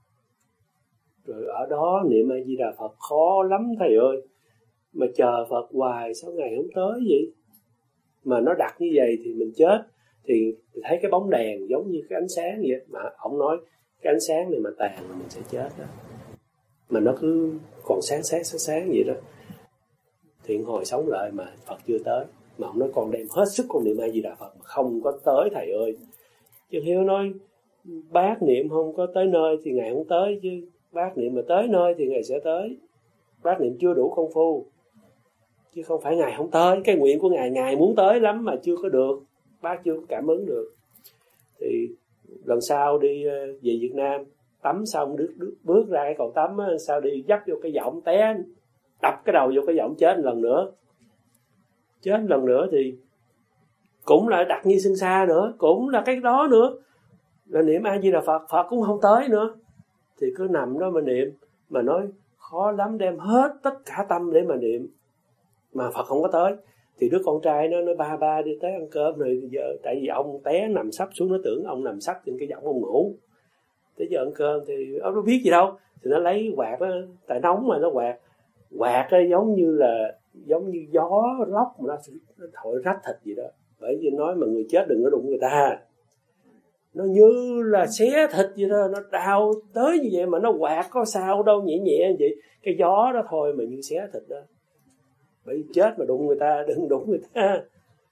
Rồi ở đó niệm A Di Đà Phật khó lắm thầy ơi, mà chờ Phật hoài sao ngày không tới vậy. Mà nó đặc như vậy thì mình chết thì thấy cái bóng đèn giống như cái ánh sáng vậy. Mà ông nói cái ánh sáng này mà tàn là mình sẽ chết đó. Mà nó cứ còn sáng vậy đó. Thì hồi sống lại mà Phật chưa tới. Mà ông nói con đem hết sức con niệm A Di Đà Phật mà không có tới thầy ơi. Chứ Hiếu nói bác niệm không có tới nơi thì Ngài không tới, chứ bác niệm mà tới nơi thì Ngài sẽ tới. Bác niệm chưa đủ công phu, chứ không phải Ngài không tới. Cái nguyện của Ngài muốn tới lắm mà chưa có được, bác chưa có cảm ứng được. Thì lần sau đi về Việt Nam, tắm xong bước ra cái cầu tắm á, sao đi dấp vô cái võng té, đập cái đầu vô cái võng chết một lần nữa. Chết một lần nữa thì cũng là đặt như sưng sa nữa, cũng là cái đó nữa, là niệm A Di Đà Phật, Phật cũng không tới nữa. Thì cứ nằm đó mà niệm, mà nói khó lắm, đem hết tất cả tâm để mà niệm mà Phật không có tới. Thì đứa con trai nó nói ba đi tới ăn cơm rồi giờ, tại vì ông té nằm sắp xuống, nó tưởng ông nằm sắp trên cái võng ông ngủ. Tới giờ ăn cơm thì ông đâu biết gì đâu, thì nó lấy quạt đó, tại nóng mà nó quạt ấy, giống như gió lốc mà nó thổi rách thịt gì đó. Bởi vì nói mà người chết đừng có đụng người ta, nó như là xé thịt vậy đó, nó đau tới như vậy mà nó quạt có sao đâu, nhẹ nhẹ vậy, cái gió đó thôi mà như xé thịt đó. Bởi vì chết mà đụng người ta, đừng đụng người ta.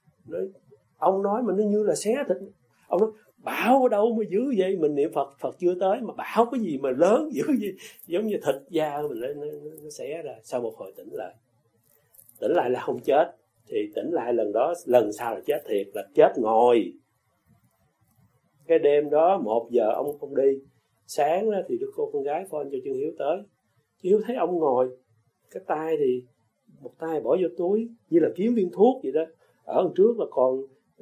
Ông nói mà nó như là xé thịt. Ông nói bảo ở đâu mà dữ vậy, mình niệm Phật, Phật chưa tới mà bảo cái gì mà lớn dữ vậy, giống như thịt da mình nó xé ra. Sau một hồi tỉnh lại là không chết. Thì tỉnh lại lần đó, lần sau là chết thiệt, là chết ngồi. Cái đêm đó 1 giờ ông đi, sáng đó thì đứa cô con gái phone cho Chương Hiếu tới. Chương Hiếu thấy ông ngồi, cái tay thì một tay bỏ vô túi như là kiếm viên thuốc vậy đó. Ở đằng trước là còn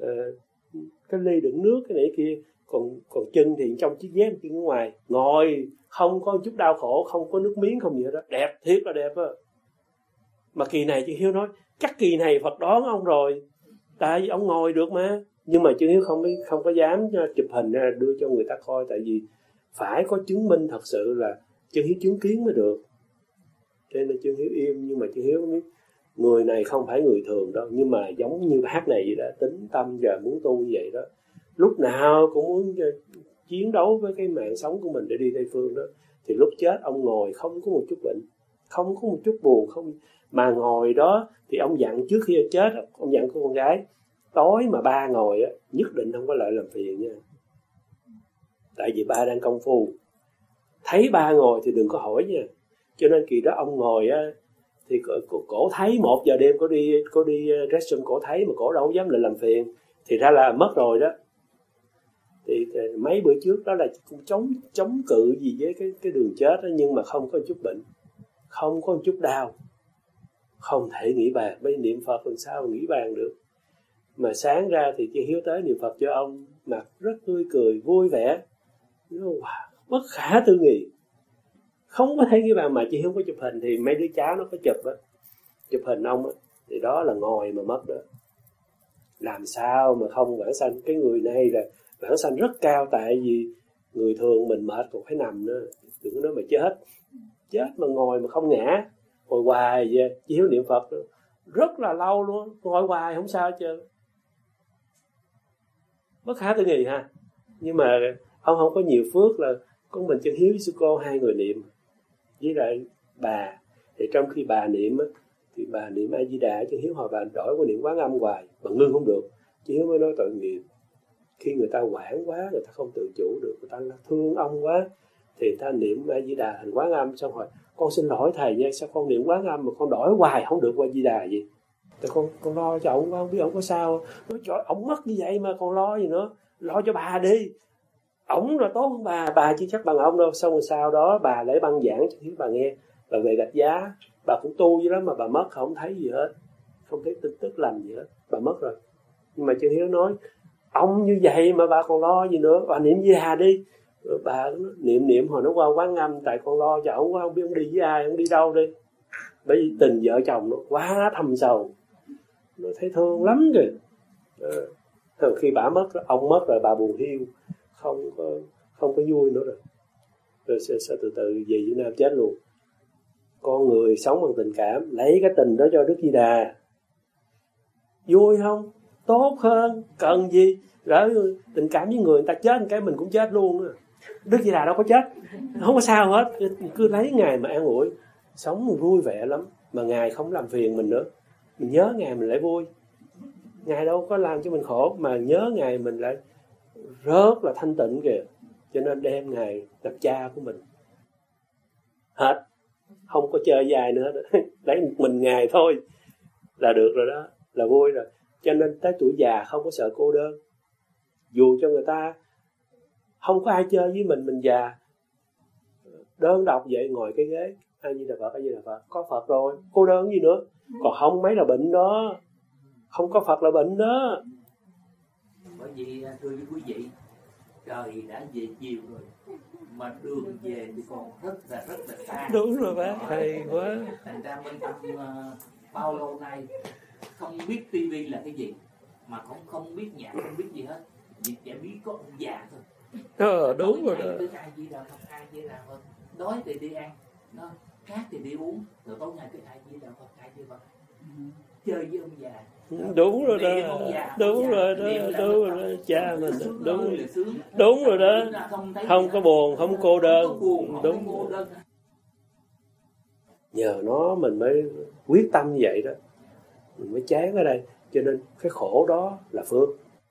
cái ly đựng nước cái này kia, còn chân thì trong chiếc dép chân ở ngoài. Ngồi không có chút đau khổ, không có nước miếng không gì đó, đẹp, thiệt là đẹp á. Mà kỳ này Chương Hiếu nói chắc kỳ này Phật đón ông rồi, tại vì ông ngồi được mà. Nhưng mà Chương Hiếu không có dám chụp hình ra đưa cho người ta coi, tại vì phải có chứng minh thật sự là Chương Hiếu chứng kiến mới được. Cho nên Chương Hiếu im. Nhưng mà Chương Hiếu biết người này không phải người thường đâu, nhưng mà giống như bác này vậy đó, tính tâm giờ muốn tu như vậy đó, lúc nào cũng muốn chiến đấu với cái mạng sống của mình để đi Tây Phương đó. Thì lúc chết ông ngồi không có một chút bệnh, không có một chút buồn, không mà ngồi đó. Thì ông dặn trước khi chết, ông dặn cô con gái tối mà ba ngồi á, nhất định không có lại làm phiền nha, tại vì ba đang công phu. Thấy ba ngồi thì đừng có hỏi nha. Cho nên kỳ đó ông ngồi á, thì cổ thấy 1 giờ đêm có đi restroom, cổ thấy mà cổ đâu dám lại làm phiền, thì ra là mất rồi đó. Thì mấy bữa trước đó là cũng chống cự gì với cái đường chết đó, nhưng mà không có chút bệnh, không có chút đau, không thể nghĩ bàn. Bây niệm Phật làm sao mà nghĩ bàn được. Mà sáng ra thì chị Hiếu tới niệm Phật cho ông, mặt rất tươi cười vui vẻ, nó wow, bất khả tư nghị, Không có thấy cái bà mà chị không có chụp hình thì mấy đứa cháu nó có chụp á, chụp hình ông á, thì đó là ngồi mà mất đó. Làm sao mà không vãng sanh? Cái người này là vãng sanh rất cao, tại vì người thường mình mệt còn phải nằm nữa, đừng có nói mà chết mà ngồi mà không ngã, ngồi hoài vậy. Chỉ hiếu niệm Phật rất là lâu luôn, ngồi hoài không sao chứ, bất khả tư nghị ha. Nhưng mà ông không có nhiều phước, là con mình Chân Hiếu với sư cô hai người niệm, với lại bà. Thì trong khi bà niệm á, thì bà niệm A Di Đà, Chân Hiếu hỏi bà đổi qua niệm Quán Âm hoài, bà ngưng không được. Chân Hiếu mới nói tội nghiệp, khi người ta quản quá, người ta không tự chủ được, người ta thương ông quá, thì người ta niệm A Di Đà thành Quán Âm. Xong rồi con xin lỗi thầy nha, sao con niệm Quán Âm mà con đổi hoài không được qua Di Đà gì? Thì con lo cho ông, không biết ông có sao. Nói trời, ông mất như vậy mà còn lo gì nữa, lo cho bà đi, ổng là tốt hơn bà chưa chắc bằng ông đâu. Xong rồi sau đó bà lấy băng giảng cho bà nghe, bà về Gạch Giá, bà cũng tu với đó mà bà mất không thấy gì hết, không thấy tin tức lành gì hết, bà mất rồi. Nhưng mà Chân Hiếu nói ông như vậy mà bà còn lo gì nữa, bà niệm Di Đà đi. Rồi bà niệm hồi nó qua Quán Âm, tại con lo cho ổng quá, không biết ông đi với ai, ông đi đâu đi. Bởi vì tình vợ chồng nó quá thâm sâu, nó thấy thương lắm kìa. Khi bà mất, ông mất rồi, bà buồn hiu, không có vui nữa rồi. Rồi sẽ từ từ về Việt Nam chết luôn. Con người sống bằng tình cảm, lấy cái tình đó cho Đức Di Đà, vui không? Tốt hơn, cần gì? Rồi tình cảm với người ta chết cái mình cũng chết luôn. Đức Di Đà đâu có chết, không có sao hết. Cứ lấy Ngài mà an ủi, sống vui vẻ lắm. Mà Ngài không làm phiền mình nữa, mình nhớ Ngài mình lại vui. Ngài đâu có làm cho mình khổ, mà nhớ Ngài mình lại rất là thanh tịnh kìa. Cho nên đem Ngài làm cha của mình hết, không có chơi dài nữa đó. Lấy một mình Ngài thôi là được rồi đó, là vui rồi. Cho nên tới tuổi già không có sợ cô đơn. Dù cho người ta không có ai chơi với mình già đơn độc vậy, ngồi cái ghế A Di Đà Phật, A Di Đà Phật, có Phật rồi, cô đơn gì nữa. Còn không mấy là bệnh đó, không có Phật là bệnh đó. Bởi vì thưa với quý vị, trời đã về chiều rồi mà đường về thì còn rất là xa. Đúng rồi bác, hay quá. Thành ra bên tâm bao lâu nay không biết tivi là cái gì, mà cũng không biết nhạc, không biết gì hết, chỉ biết có ông già thôi. Đúng rồi đó. Cứ ai Di Đà Phật, ai Di Đà Phật, đói thì đi ăn, nó khát thì đi uống, rồi tối ngày cứ ai Di Đà Phật, ai Di Đà Phật, chơi với ông già. Đúng rồi đó, đúng rồi đó, đúng rồi đó, cha mình đúng rồi đó, không có buồn, không cô đơn, đúng. Nhờ nó mình mới quyết tâm như vậy đó, mình mới chán ở đây. Cho nên cái khổ đó là phước,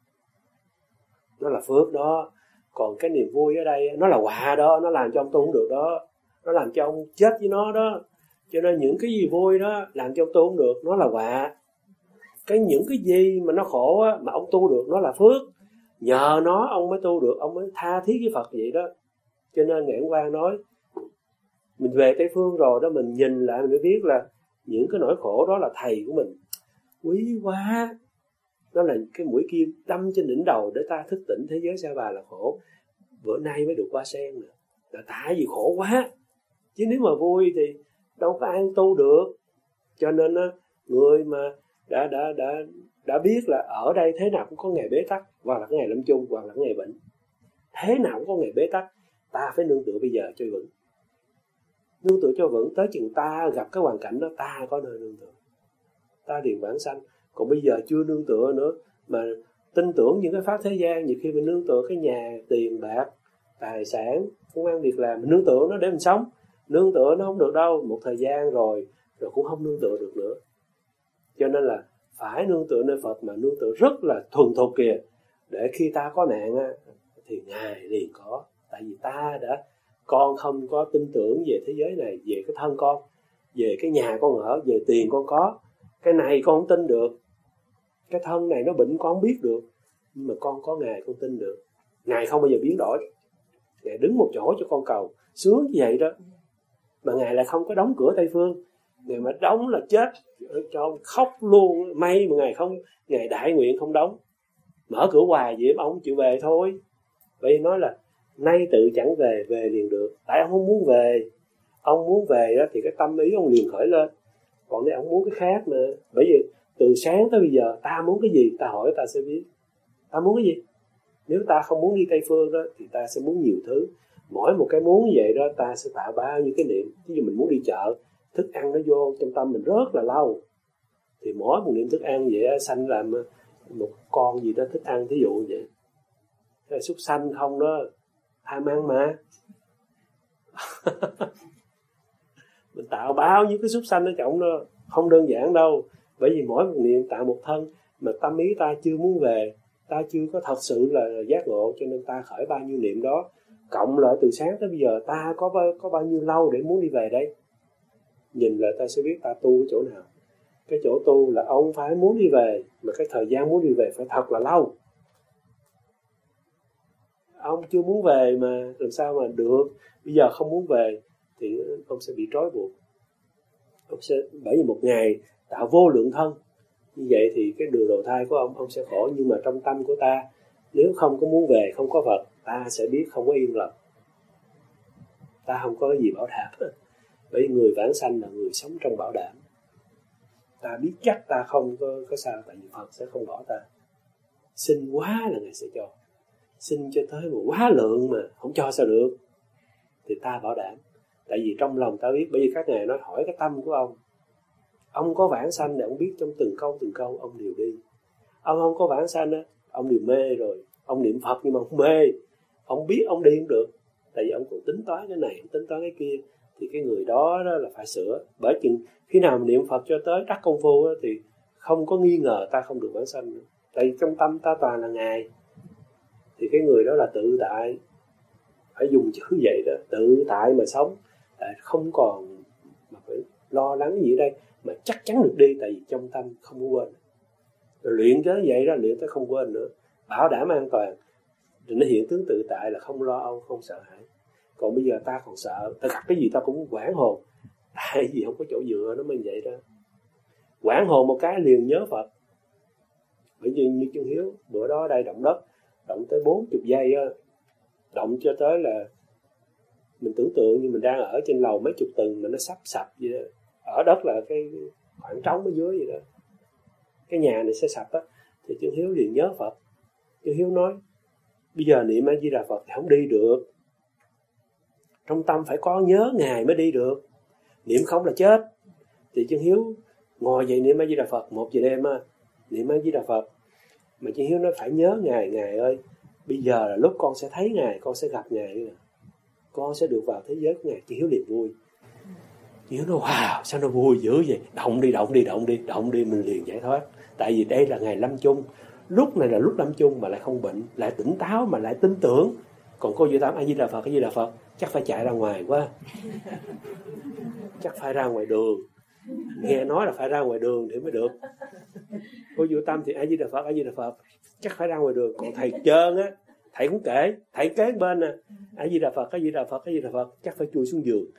nó là phước đó. Còn cái niềm vui ở đây nó là họa đó, nó làm cho ông tu không được đó, nó làm cho ông chết với nó đó. Cho nên những cái gì vui đó làm cho ông tu không được, nó là họa. Những cái gì mà nó khổ á, mà ông tu được, nó là phước. Nhờ nó ông mới tu được, ông mới tha thiết với Phật vậy đó. Cho nên Ngạn Quang nói, mình về Tây Phương rồi đó, mình nhìn lại mình mới biết là những cái nỗi khổ đó là thầy của mình, quý quá. Đó là cái mũi kim đâm trên đỉnh đầu để ta thức tỉnh thế giới Sa Bà là khổ. Bữa nay mới được Hoa Sen nè, là tại vì khổ quá. Chứ nếu mà vui thì đâu có ai tu được. Cho nên người mà đã biết là ở đây thế nào cũng có ngày bế tắc, hoặc là cái ngày lâm chung, hoặc là cái ngày bệnh, thế nào cũng có ngày bế tắc. Ta phải nương tựa bây giờ cho vững, nương tựa cho vững, tới chừng ta gặp cái hoàn cảnh đó ta có nơi nương tựa, ta điền bản sanh. Còn bây giờ chưa nương tựa nữa mà tin tưởng những cái pháp thế gian, nhiều khi mình nương tựa cái nhà, tiền bạc, tài sản, công ăn việc làm, mình nương tựa nó để mình sống. Nương tựa nó không được đâu, một thời gian rồi cũng không nương tựa được nữa. Cho nên là phải nương tựa nơi Phật, mà nương tựa rất là thuần thục kìa, để khi ta có nạn á, thì Ngài liền có. Tại vì con không có tin tưởng về thế giới này, về cái thân con, về cái nhà con ở, về tiền con có. Cái này con không tin được, cái thân này nó bệnh con không biết được, nhưng mà con có Ngài con tin được. Ngài không bao giờ biến đổi, Ngài đứng một chỗ cho con cầu, sướng như vậy đó. Mà Ngài lại không có đóng cửa Tây Phương, Ngài mà đóng là chết cho khóc luôn. May mà Ngài đại nguyện không đóng, mở cửa hoài vậy ông chịu về thôi. Vậy nói là nay tự chẳng về, về liền được. Tại ông không muốn về, Ông muốn về đó thì cái tâm ý ông liền khởi lên. Còn nếu ông muốn cái khác mà, bởi vì từ sáng tới bây giờ ta muốn cái gì, ta hỏi ta sẽ biết. Ta muốn cái gì? Nếu ta không muốn đi Tây Phương đó thì ta sẽ muốn nhiều thứ. Mỗi một cái muốn như vậy đó ta sẽ tạo bao nhiêu cái niệm. Ví dụ mình muốn đi chợ, thức ăn nó vô trong tâm mình rất là lâu, thì mỗi một niệm thức ăn vậy sanh làm một con gì đó thích ăn, thí dụ như vậy. Cái súc sanh không đó, tham ăn mà. Mình tạo bao nhiêu cái súc sanh ở trong đó, không đơn giản đâu. Bởi vì mỗi một niệm tạo một thân, mà tâm ý ta chưa muốn về, ta chưa có thật sự là giác ngộ, cho nên ta khởi bao nhiêu niệm đó. Cộng lại từ sáng tới bây giờ ta có bao nhiêu lâu để muốn đi về đây. Nhìn lại ta sẽ biết ta tu cái chỗ nào. Cái chỗ tu là ông phải muốn đi về, mà cái thời gian muốn đi về phải thật là lâu. Ông chưa muốn về mà làm sao mà được. Bây giờ không muốn về thì ông sẽ bị trói buộc. Ông sẽ, bởi vì một ngày tạo vô lượng thân, như vậy thì cái đường đầu thai của ông sẽ khổ. Nhưng mà trong tâm của ta, nếu không có muốn về, không có Phật, ta sẽ biết không có yên lòng. Ta không có cái gì bảo đảm. Bởi vì người vãng sanh là người sống trong bảo đảm. Ta biết chắc ta không có sao, tại vì Phật sẽ không bỏ ta. Xin quá là Ngài sẽ cho. Xin cho tới một quá lượng mà không cho sao được, thì ta bảo đảm. Tại vì trong lòng ta biết. Bởi vì các ngài nói hỏi cái tâm của ông có vãng sanh để ông biết trong từng câu ông đều đi. Ông không có vãng sanh á, ông đều mê rồi. Ông niệm Phật nhưng mà ông mê, ông biết ông đi không được, tại vì ông còn tính toán cái này, tính toán cái kia. Thì cái người đó là phải sửa. Bởi chừng khi nào mình niệm Phật cho tới đắc công phu á, thì không có nghi ngờ ta không được vãng sanh nữa. Tại vì trong tâm ta toàn là Ngài. Thì cái người đó là tự tại. Phải dùng chữ vậy đó, tự tại mà sống. Tại không còn mà phải lo lắng gì ở đây, mà chắc chắn được đi. Tại vì trong tâm không có quên. Rồi luyện tới vậy đó, luyện tới không quên nữa, bảo đảm an toàn. Rồi nó hiện tướng tự tại là không lo âu, không sợ hãi. Còn bây giờ ta còn sợ, ta gặp cái gì ta cũng quảng hồn. Tại vì không có chỗ dựa, nó mới vậy đó. Quảng hồn một cái liền nhớ Phật. Bởi vì như Chương Hiếu bữa đó đây động đất, động tới 40 giây á, động cho tới là mình tưởng tượng như mình đang ở trên lầu mấy chục tầng mà nó sắp sập vậy đó. Ở đất là cái khoảng trống ở dưới vậy đó, cái nhà này sẽ sập á. Thì Chương Hiếu liền nhớ Phật. Chương Hiếu nói bây giờ niệm A Di Đà Phật thì không đi được, trong tâm phải có nhớ Ngài mới đi được, niệm không là chết. Thì Chương Hiếu ngồi dậy niệm A Di Đà Phật 1 giờ đêm á, niệm A Di Đà Phật. Mà Chương Hiếu nói phải nhớ Ngài. Ngài ơi, bây giờ là lúc con sẽ thấy Ngài, con sẽ gặp Ngài nữa, con sẽ được vào thế giới của Ngài. Chương Hiếu liền vui. Chương Hiếu nói wow, sao nó vui dữ vậy? Động đi, mình liền giải thoát. Tại vì đây là ngày lâm chung. Lúc này là lúc lâm chung mà lại không bệnh, lại tỉnh táo mà lại tin tưởng. Còn cô Dự Tam A Di Đà Phật chắc phải chạy ra ngoài quá. Chắc phải ra ngoài đường. Nghe nói là phải ra ngoài đường thì mới được. Cô Dự Tam thì A Di Đà Phật chắc phải ra ngoài đường. Còn thầy Trơn á, thầy cũng kể, thầy kế bên nè, A Di Đà Phật chắc phải chui xuống giường.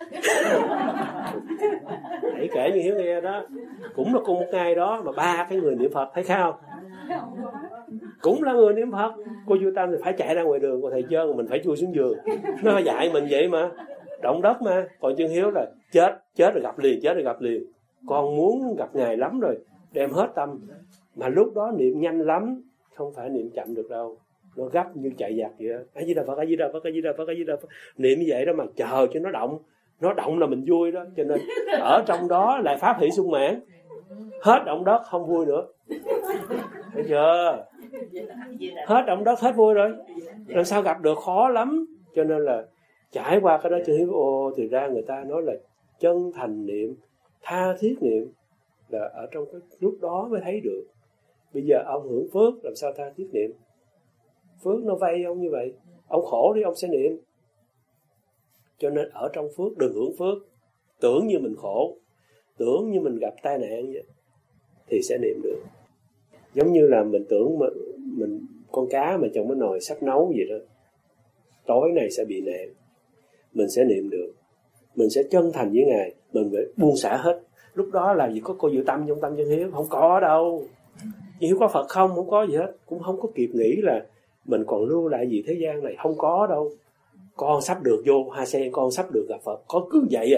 Thầy kể như Hiếu nghe đó. Cũng là cùng một ngày đó mà 3 cái người niệm Phật, thấy không? Cũng là người niệm Phật. Cô Dự Tam thì phải chạy ra ngoài đường, còn thầy Trơn mình phải chui xuống giường. Nó dạy mình vậy mà, động đất mà. Còn Chương Hiếu là chết rồi gặp liền. Con muốn gặp Ngài lắm rồi, đem hết tâm. Mà lúc đó niệm nhanh lắm, không phải niệm chậm được đâu. Nó gấp như chạy giặc vậy đó. A Di Đà Phật. Niệm như vậy đó mà chờ cho nó động. Nó động là mình vui đó. Cho nên ở trong đó lại pháp hỷ sung mãn. Hết động đất không vui nữa. Thấy chưa? Hết động đất hết vui rồi. Làm sao gặp được, khó lắm. Cho nên là trải qua cái đó cho hiểu thì ra người ta nói là chân thành niệm, tha thiết niệm là ở trong cái lúc đó mới thấy được. Bây giờ ông hưởng phước làm sao tha thiết niệm? Phước nó vay ông như vậy. Ông khổ đi ông sẽ niệm. Cho nên ở trong phước đừng hưởng phước. Tưởng như mình khổ, tưởng như mình gặp tai nạn vậy thì sẽ niệm được. Giống như là mình tưởng mình con cá mà trong cái nồi sắp nấu vậy đó, tối nay sẽ bị nạn, mình sẽ niệm được. Mình sẽ chân thành với Ngài, mình phải buông xả hết. Lúc đó làm gì có cô Dự Tâm trong tâm Chương Hiếu? Không có đâu. Chương Hiếu có Phật không có gì hết. Cũng không có kịp nghĩ là mình còn lưu lại gì thế gian này. Không có đâu. Con sắp được vô Hoa Sen, con sắp được gặp Phật. Có cứ vậy à.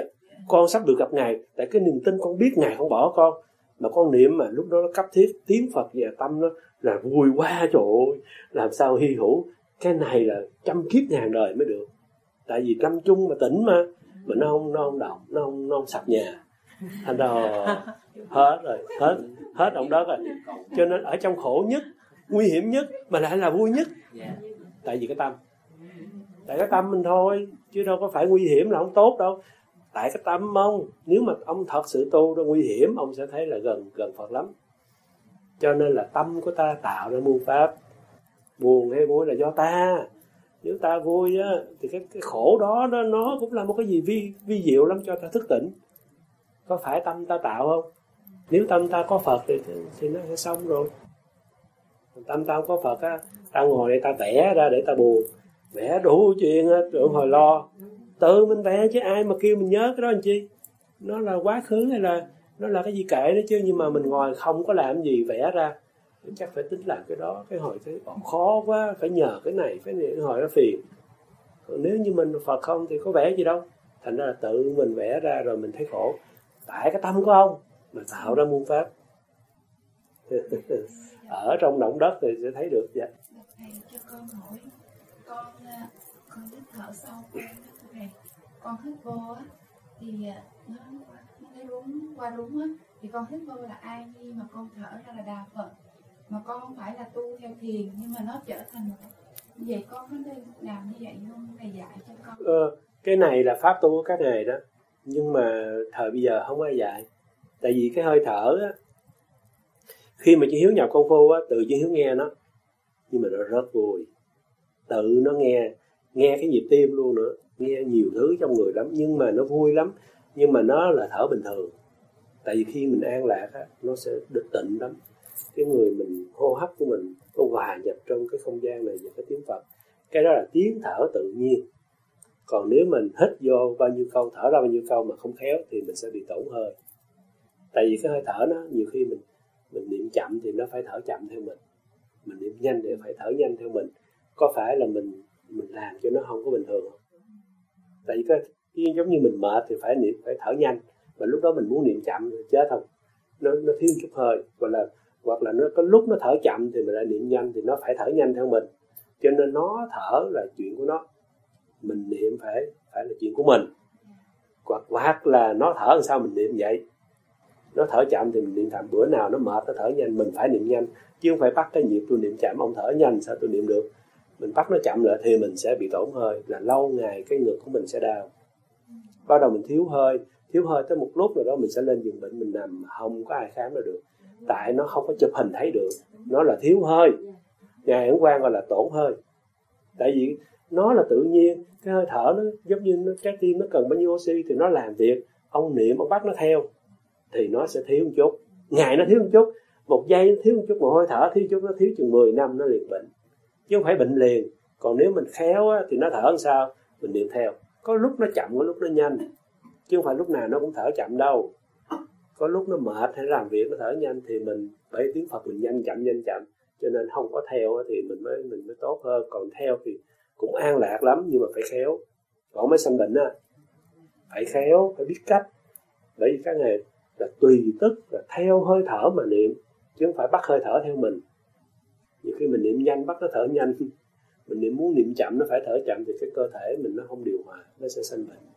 con sắp được gặp Ngài, tại cái niềm tin con biết Ngài không bỏ con. Mà con niệm mà lúc đó nó cấp thiết, tiếng Phật và tâm nó là vui quá, trời ơi, làm sao hy hữu. Cái này là trăm kiếp ngàn đời mới được. Tại vì lâm chung mà tỉnh mà nó không động, nó không sập nhà. Thành ra hết rồi, hết ông đó rồi. Cho nên ở trong khổ nhất, nguy hiểm nhất mà lại là vui nhất. Tại vì cái tâm. Tại cái tâm mình thôi, chứ đâu có phải nguy hiểm là không tốt đâu. Tại cái tâm ông, nếu mà ông thật sự tu nó nguy hiểm, ông sẽ thấy là gần Phật lắm. Cho nên là tâm của ta tạo ra muôn pháp. Buồn hay vui là do ta. Nếu ta vui á, thì cái khổ đó nó cũng là một cái gì vi diệu lắm cho ta thức tỉnh. Có phải tâm ta tạo không? Nếu tâm ta có Phật thì nó sẽ xong rồi. Tâm ta không có Phật á, ta ngồi đây ta vẽ ra để ta buồn, vẽ đủ chuyện á, tưởng hồi lo. Tự mình vẽ chứ ai mà kêu mình nhớ cái đó làm chi? Nó là quá khứ hay là nó là cái gì kệ đó chứ. Nhưng mà mình ngồi không có làm gì vẽ ra, chắc phải tính làm cái đó. Cái hồi thấy khó quá, phải nhờ cái này, phải hồi nó phiền. Còn nếu như mình Phật không thì có vẽ gì đâu. Thành ra là tự mình vẽ ra rồi mình thấy khổ. Tại cái tâm của ông mà tạo ra muôn pháp. Ở trong động đất thì sẽ thấy được vậy. Thầy cho con hỏi, con hít thở sâu thầy, con hít vô á thì nó thấy qua đúng á, thì con hít vô là an nhiên, mà con thở ra là đà Phật, mà con không phải là tu theo thiền, nhưng mà nó trở thành một như vậy. Con có nên làm như vậy không? Thầy dạy cho con. Cái này là pháp tu của các ngài đó, nhưng mà thời bây giờ không ai dạy. Tại vì cái hơi thở á, khi mà chị Hiếu nhập công phu á, tự chị Hiếu nghe nó, nhưng mà nó rất vui. Tự nó nghe cái nhịp tim luôn nữa, nghe nhiều thứ trong người lắm, nhưng mà nó vui lắm. Nhưng mà nó là thở bình thường. Tại vì khi mình an lạc á, nó sẽ được tịnh lắm. Cái người mình, hô hấp của mình nó hòa nhập trong cái không gian này và cái tiếng Phật. Cái đó là tiếng thở tự nhiên. Còn nếu mình hít vô bao nhiêu câu, thở ra bao nhiêu câu mà không khéo thì mình sẽ bị tổn hơi. Tại vì cái hơi thở nó, nhiều khi mình niệm chậm thì nó phải thở chậm theo mình. Mình niệm nhanh thì phải thở nhanh theo mình. Có phải là mình làm cho nó không có bình thường không? Tại vì cái giống như mình mệt thì phải thở nhanh, mà lúc đó mình muốn niệm chậm thì chết không? Nó thiếu chút hơi, hoặc là nó có lúc nó thở chậm thì mình lại niệm nhanh thì nó phải thở nhanh theo mình. Cho nên nó thở là chuyện của nó, mình niệm phải là chuyện của mình. Hoặc là nó thở làm sao mình niệm vậy. Nó thở chậm thì mình niệm chậm, bữa nào nó mệt nó thở nhanh mình phải niệm nhanh, chứ không phải bắt cái nhịp tôi niệm chậm ông thở nhanh sao tôi niệm được. Mình bắt nó chậm lại thì mình sẽ bị tổn hơi, là lâu ngày cái ngực của mình sẽ đau. Bắt đầu mình thiếu hơi tới một lúc rồi đó mình sẽ lên giường bệnh mình nằm mà không có ai khám ra được. Tại nó không có chụp hình thấy được, nó là thiếu hơi. Ngài Ấn Quang gọi là tổn hơi. Tại vì nó là tự nhiên, cái hơi thở nó giống như trái tim nó cần bao nhiêu oxy thì nó làm việc. Ông niệm, ông bắt nó theo thì nó sẽ thiếu một chút. Ngày nó thiếu một chút, một giây nó thiếu một chút, một hơi thở thiếu một chút, nó thiếu chừng 10 năm nó liền bệnh. Chứ không phải bệnh liền. Còn nếu mình khéo á, thì nó thở làm sao mình niệm theo. Có lúc nó chậm, có lúc nó nhanh, chứ không phải lúc nào nó cũng thở chậm đâu. Có lúc nó mệt hay làm việc nó thở nhanh thì mình bởi tiếng Phật mình nhanh chậm. Cho nên không có theo thì mình mới tốt hơn. Còn theo thì cũng an lạc lắm, nhưng mà phải khéo. Còn mới sanh bệnh á, phải khéo, phải biết cách. Bởi vì các ngài là tùy tức, là theo hơi thở mà niệm, chứ không phải bắt hơi thở theo mình. Nhiều khi mình niệm nhanh bắt nó thở nhanh, mình muốn niệm chậm nó phải thở chậm thì cái cơ thể mình nó không điều hòa, nó sẽ sanh bệnh.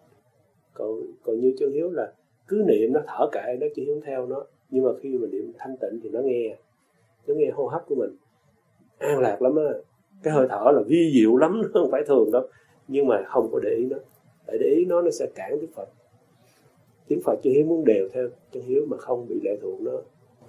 Còn như Chân Hiếu là cứ niệm nó thở kệ nó, Chân Hiếu theo nó. Nhưng mà khi mà niệm thanh tịnh thì nó nghe hô hấp của mình, an lạc lắm á. Cái hơi thở là vi diệu lắm, nó không phải thường đâu. Nhưng mà không có để ý nó, tại để ý nó sẽ cản tiếng Phật. Tiếng Phật Chân Hiếu muốn đều theo Chân Hiếu mà không bị lệ thuộc nó.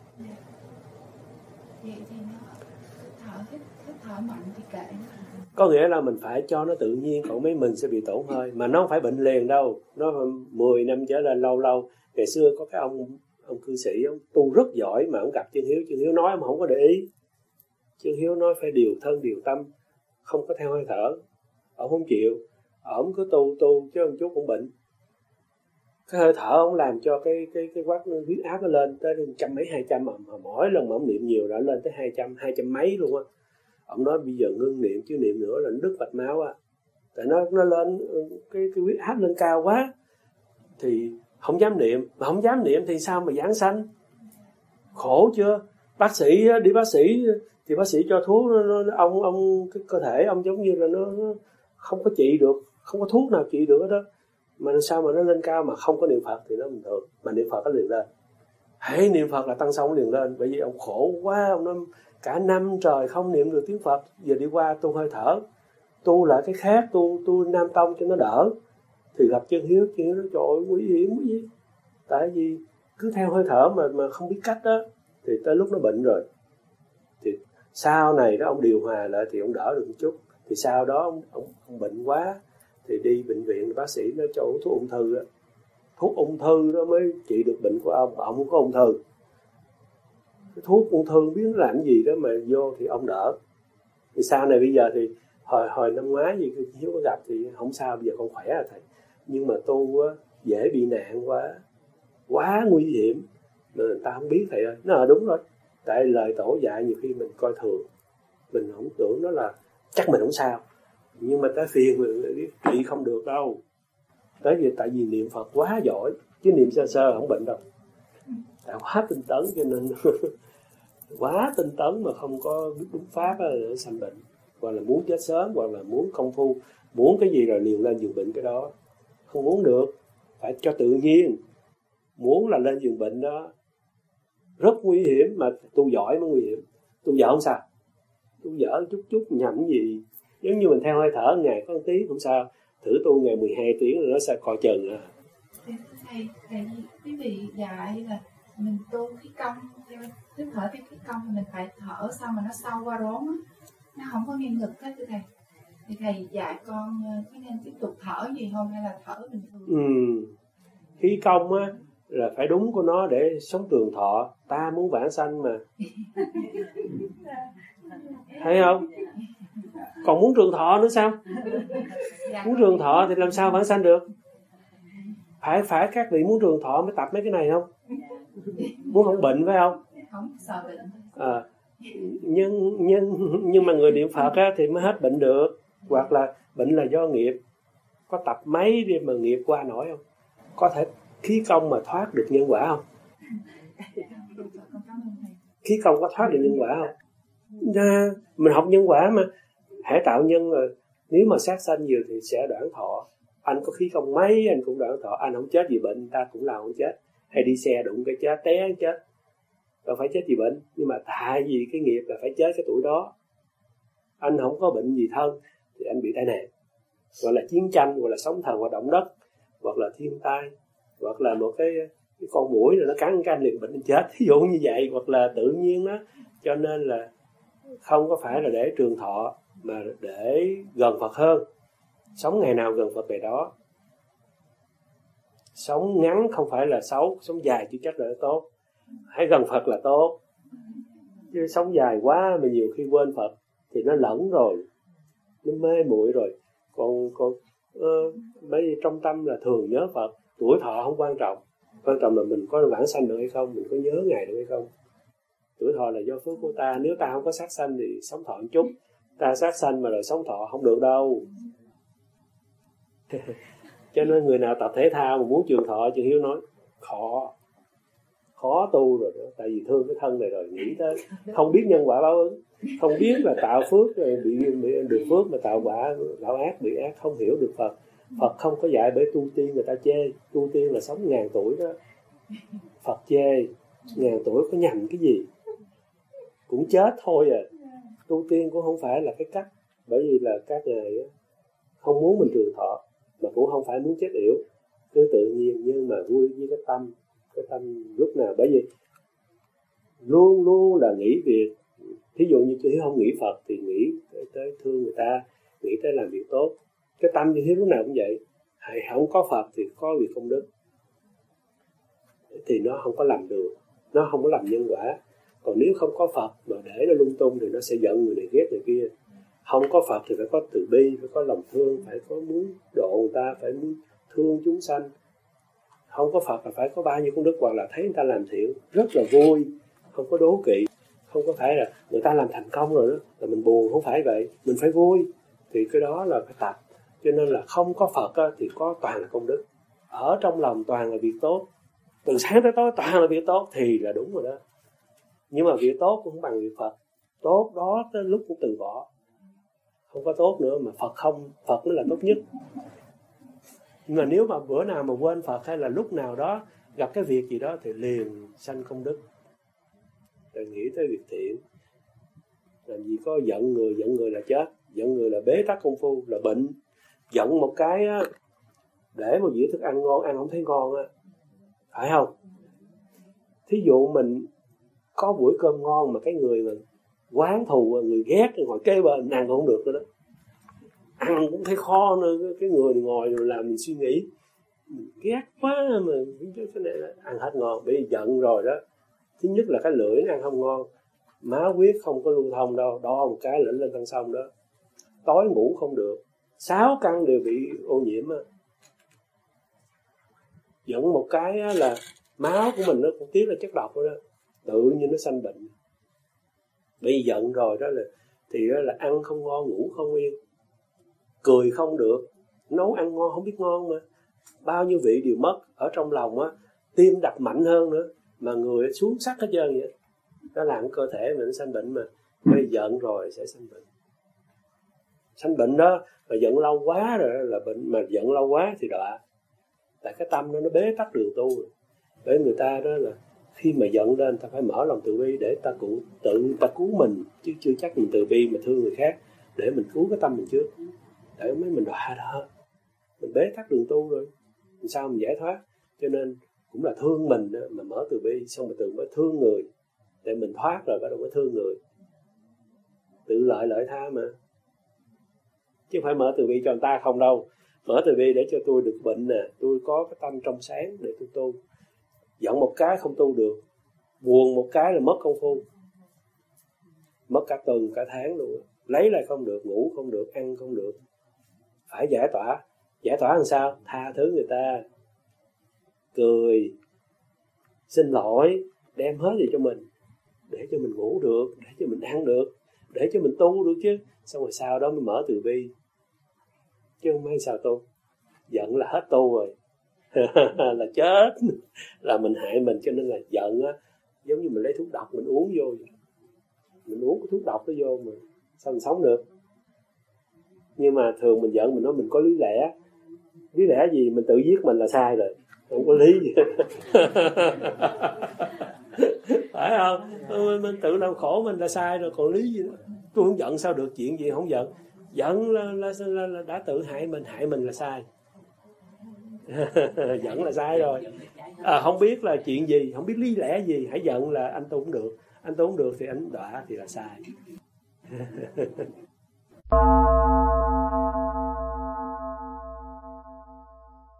Vậy thì nó hít thở mạnh thì kệ nó. Có nghĩa là mình phải cho nó tự nhiên, còn mấy mình sẽ bị tổn hơi. Mà nó không phải bệnh liền đâu, nó 10 năm trở lên lâu. Ngày xưa có cái ông cư sĩ, ông tu rất giỏi mà ông gặp Chân Hiếu nói mà không có để ý. Chân Hiếu nói phải điều thân điều tâm, không có theo hơi thở. Ông không chịu, ông cứ tu chứ một chút cũng bệnh. Cái hơi thở ông làm cho cái quát huyết áp nó lên tới 100 mấy 200 mà mỗi lần mà ông niệm nhiều đã lên tới 200 mấy luôn á. Ông nói bây giờ ngưng niệm chứ niệm nữa là nó đứt mạch máu á. Tại nó lên cái huyết áp lên cao quá thì không dám niệm. Mà không dám niệm thì sao mà giảng sanh? Khổ chưa? Bác sĩ đi bác sĩ thì bác sĩ cho thuốc, ông cái cơ thể ông giống như là nó không có trị được, không có thuốc nào trị được đó. Mà sao mà nó lên cao mà không có niệm Phật thì nó bình thường, mà niệm Phật nó liền lên. Hãy niệm Phật là tăng xong liền lên. Bởi vì ông khổ quá, ông nói cả năm trời không niệm được tiếng Phật, giờ đi qua tu hơi thở, tu lại cái khác, tu Nam Tông cho nó đỡ. Thì gặp chân Hiếu nói trời ơi nguy hiểm cái gì. Tại vì cứ theo hơi thở mà không biết cách đó, thì tới lúc nó bệnh rồi. Thì sau này đó ông điều hòa lại thì ông đỡ được một chút. Thì sau đó ông bệnh quá thì đi bệnh viện, bác sĩ nó cho uống thuốc ung thư đó. Thuốc ung thư đó mới trị được bệnh của ông không có ung thư. Cái thuốc ung thư biết nó làm gì đó mà vô thì ông đỡ. Thì sau này bây giờ thì hồi năm ngoái gì Hiếu có gặp thì không sao, bây giờ con khỏe rồi thầy. Nhưng mà tu á, dễ bị nạn quá nguy hiểm nên người ta không biết thầy ơi. Nó là đúng rồi. Tại lời tổ dạy nhiều khi mình coi thường, mình không tưởng nó là chắc mình không sao, nhưng mà tới phiền mình trị không được đâu. Tại vì niệm Phật quá giỏi, chứ niệm sơ không bệnh đâu. Tại quá tinh tấn cho nên quá tinh tấn mà không có biết đúng pháp để sanh bệnh, hoặc là muốn chết sớm, hoặc là muốn công phu, muốn cái gì rồi liền lên giường bệnh. Cái đó không muốn được, phải cho tự nhiên. Muốn là lên giường bệnh đó rất nguy hiểm, mà tu giỏi mới nguy hiểm. Tu dở không sao, tu dở chút nhầm gì, giống như mình theo hơi thở ngày có 1 tiếng không sao, thử tu ngày 12 tiếng rồi nó sẽ coi chừng à. Thầy quý vị dạy là mình tu khí công, hít thở theo khí công thì mình phải thở sao mà nó sâu qua rốn á, nó không có nghiêng ngực hết thưa thầy. Thì thầy dạy con có nên tiếp tục thở gì không, hay là thở bình thường? Khí công á là phải đúng của nó để sống trường thọ. Ta muốn vãng sanh mà thấy không? Còn muốn trường thọ nữa sao? Muốn trường thọ thì làm sao vãng sanh được? Phải các vị muốn trường thọ mới tập mấy cái này không? Muốn không bệnh phải không? Không sợ bệnh. Nhưng mà người niệm Phật á, thì mới hết bệnh được. Hoặc là bệnh là do nghiệp. Có tập mấy đi mà nghiệp qua nổi không? Có thể khí công mà thoát được nhân quả không? Khí công có thoát được nhân quả không? Mình học nhân quả mà. Hãy tạo nhân rồi. Nếu mà sát sanh nhiều thì sẽ đoạn thọ. Anh có khí công mấy anh cũng đoạn thọ. Anh không chết vì bệnh, ta cũng là không chết. Hay đi xe đụng cái chết, té chết, đâu phải chết vì bệnh. Nhưng mà tại vì cái nghiệp là phải chết cái tuổi đó. Anh không có bệnh gì thân thì anh bị tai nạn, gọi là chiến tranh, gọi là sóng thần, hoặc động đất, hoặc là thiên tai, hoặc là một cái con muỗi rồi nó cắn cái anh liền bệnh chết, ví dụ như vậy, hoặc là tự nhiên đó. Cho nên là không có phải là để trường thọ, mà để gần Phật hơn. Sống ngày nào gần Phật ngày đó. Sống ngắn không phải là xấu, sống dài chưa chắc là tốt. Hãy gần Phật là tốt. Chứ sống dài quá mà nhiều khi quên Phật thì nó lẫn rồi, nó mê muội rồi. Còn bởi vì trong tâm là thường nhớ Phật. Tuổi thọ không quan trọng, quan trọng là mình có vãng sanh được hay không, mình có nhớ ngày được hay không. Tuổi thọ là do phước của ta. Nếu ta không có sát sanh thì sống thọ một chút. Ta sát sanh mà rồi sống thọ không được đâu. Cho nên người nào tập thể thao mà muốn trường thọ, Chị Hiếu nói khó tu rồi đó. Tại vì thương cái thân này rồi, nghĩ tới không biết nhân quả báo ứng, không biết là tạo phước rồi bị được phước mà tạo quả tạo ác bị ác, không hiểu được Phật. Phật không có dạy bởi tu tiên người ta chê. Tu tiên là sống 1000 tuổi đó. Phật chê 1000 tuổi có nhầm cái gì, cũng chết thôi à. Tu tiên cũng không phải là cái cách. Bởi vì là các ngài không muốn mình trường thọ, mà cũng không phải muốn chết yểu, cứ tự nhiên nhưng mà vui với cái tâm lúc nào. Bởi vì luôn luôn là nghĩ việc. Thí dụ như Hiếu không nghĩ Phật thì nghĩ tới thương người ta, nghĩ tới làm việc tốt. Cái tâm như Hiếu lúc nào cũng vậy. Không có Phật thì có việc công đức, thì nó không có làm được, nó không có làm nhân quả. Còn nếu không có Phật mà để nó lung tung thì nó sẽ giận người này ghét người kia. Không có Phật thì phải có từ bi, phải có lòng thương, phải có muốn độ người ta, phải muốn thương chúng sanh. Không có Phật là phải có bao nhiêu công đức, hoặc là thấy người ta làm thiện rất là vui, không có đố kỵ. Không có phải là người ta làm thành công rồi đó là mình buồn, không phải vậy. Mình phải vui, thì cái đó là phải tập. Cho nên là không có Phật thì có toàn là công đức. ở trong lòng toàn là việc tốt, từ sáng tới tối toàn là việc tốt thì là đúng rồi đó. Nhưng mà việc tốt cũng không bằng việc Phật. Tốt đó tới lúc cũng từ bỏ, không có tốt nữa, mà Phật mới là tốt nhất. Nhưng mà nếu mà bữa nào mà quên Phật hay là lúc nào đó gặp cái việc gì đó thì liền sanh công đức, rồi nghĩ tới việc thiện. Làm gì có giận người là chết, giận người là bế tắc công phu, là bệnh. Giận một cái á, để một dĩa thức ăn ngon ăn không thấy ngon á, phải không? Thí dụ mình có buổi cơm ngon mà cái người mà quán thù, người ghét ngồi kế bên ăn cũng không được nữa đó, ăn cũng thấy khó nữa. Cái người ngồi rồi làm mình suy nghĩ, mình ghét quá mà cái này là ăn hết ngon. Bởi vì giận rồi đó, thứ nhất là cái lưỡi ăn không ngon, máu huyết không có lưu thông đâu, đo một cái lĩnh lên con sông đó, tối ngủ không được, 6 căn đều bị ô nhiễm á. Giận một cái là máu của mình nó cũng tiết là chất độc đó, tự nhiên nó sanh bệnh. Bị giận rồi đó là ăn không ngon, ngủ không yên, cười không được, nấu ăn ngon không biết ngon, mà bao nhiêu vị đều mất ở trong lòng á, tim đập mạnh hơn nữa, mà người xuống sắc hết trơn vậy. Đó làm cơ thể mình nó sanh bệnh mà. Bây giận rồi sẽ sanh bệnh. Sanh bệnh đó mà giận lâu quá rồi là bệnh, mà giận lâu quá thì đọa. Tại cái tâm nó bế tắc đường tu rồi. Bởi người ta đó là khi mà giận lên ta phải mở lòng từ bi để ta cứu mình, chứ chưa chắc mình từ bi mà thương người khác, để mình cứu cái tâm mình trước, để mấy mình đọa đó. Mình bế tắc đường tu rồi, làm sao mình giải thoát? Cho nên cũng là thương mình đó, mà mở từ bi, xong rồi từ mới thương người, để mình thoát rồi bắt đầu mới thương người. Tự lợi tha mà, chứ không phải mở từ bi cho người ta không đâu. Mở từ bi để cho tôi được bệnh nè, tôi có cái tâm trong sáng để tôi tu. Giận một cái không tu được, buồn một cái là mất công phu, mất cả tuần cả tháng luôn. Lấy lại không được, ngủ không được, ăn không được. Phải giải tỏa. Giải tỏa làm sao? Tha thứ người ta, cười, xin lỗi, đem hết gì cho mình, để cho mình ngủ được, để cho mình ăn được, để cho mình tu được chứ. Xong rồi sau đó mới mở từ bi, chứ không hay sao tu. Giận là hết tu rồi. Là chết, là mình hại mình. Cho nên là giận á, giống như mình lấy thuốc độc mình uống vô vậy. Mình uống cái thuốc độc đó vô mà sao mình sống được. Nhưng mà thường mình giận mình nói mình có lý lẽ. Lý lẽ gì? Mình tự giết mình là sai rồi, không có lý gì. Phải không? Mình tự làm khổ mình là sai rồi, còn lý gì nữa. Tôi không giận sao được, chuyện gì không giận. Giận là đã tự hại mình là sai. Giận là sai rồi. Không biết là chuyện gì, không biết lý lẽ gì, hãy giận là anh tu không được. Anh tu không được thì anh đọa thì là sai.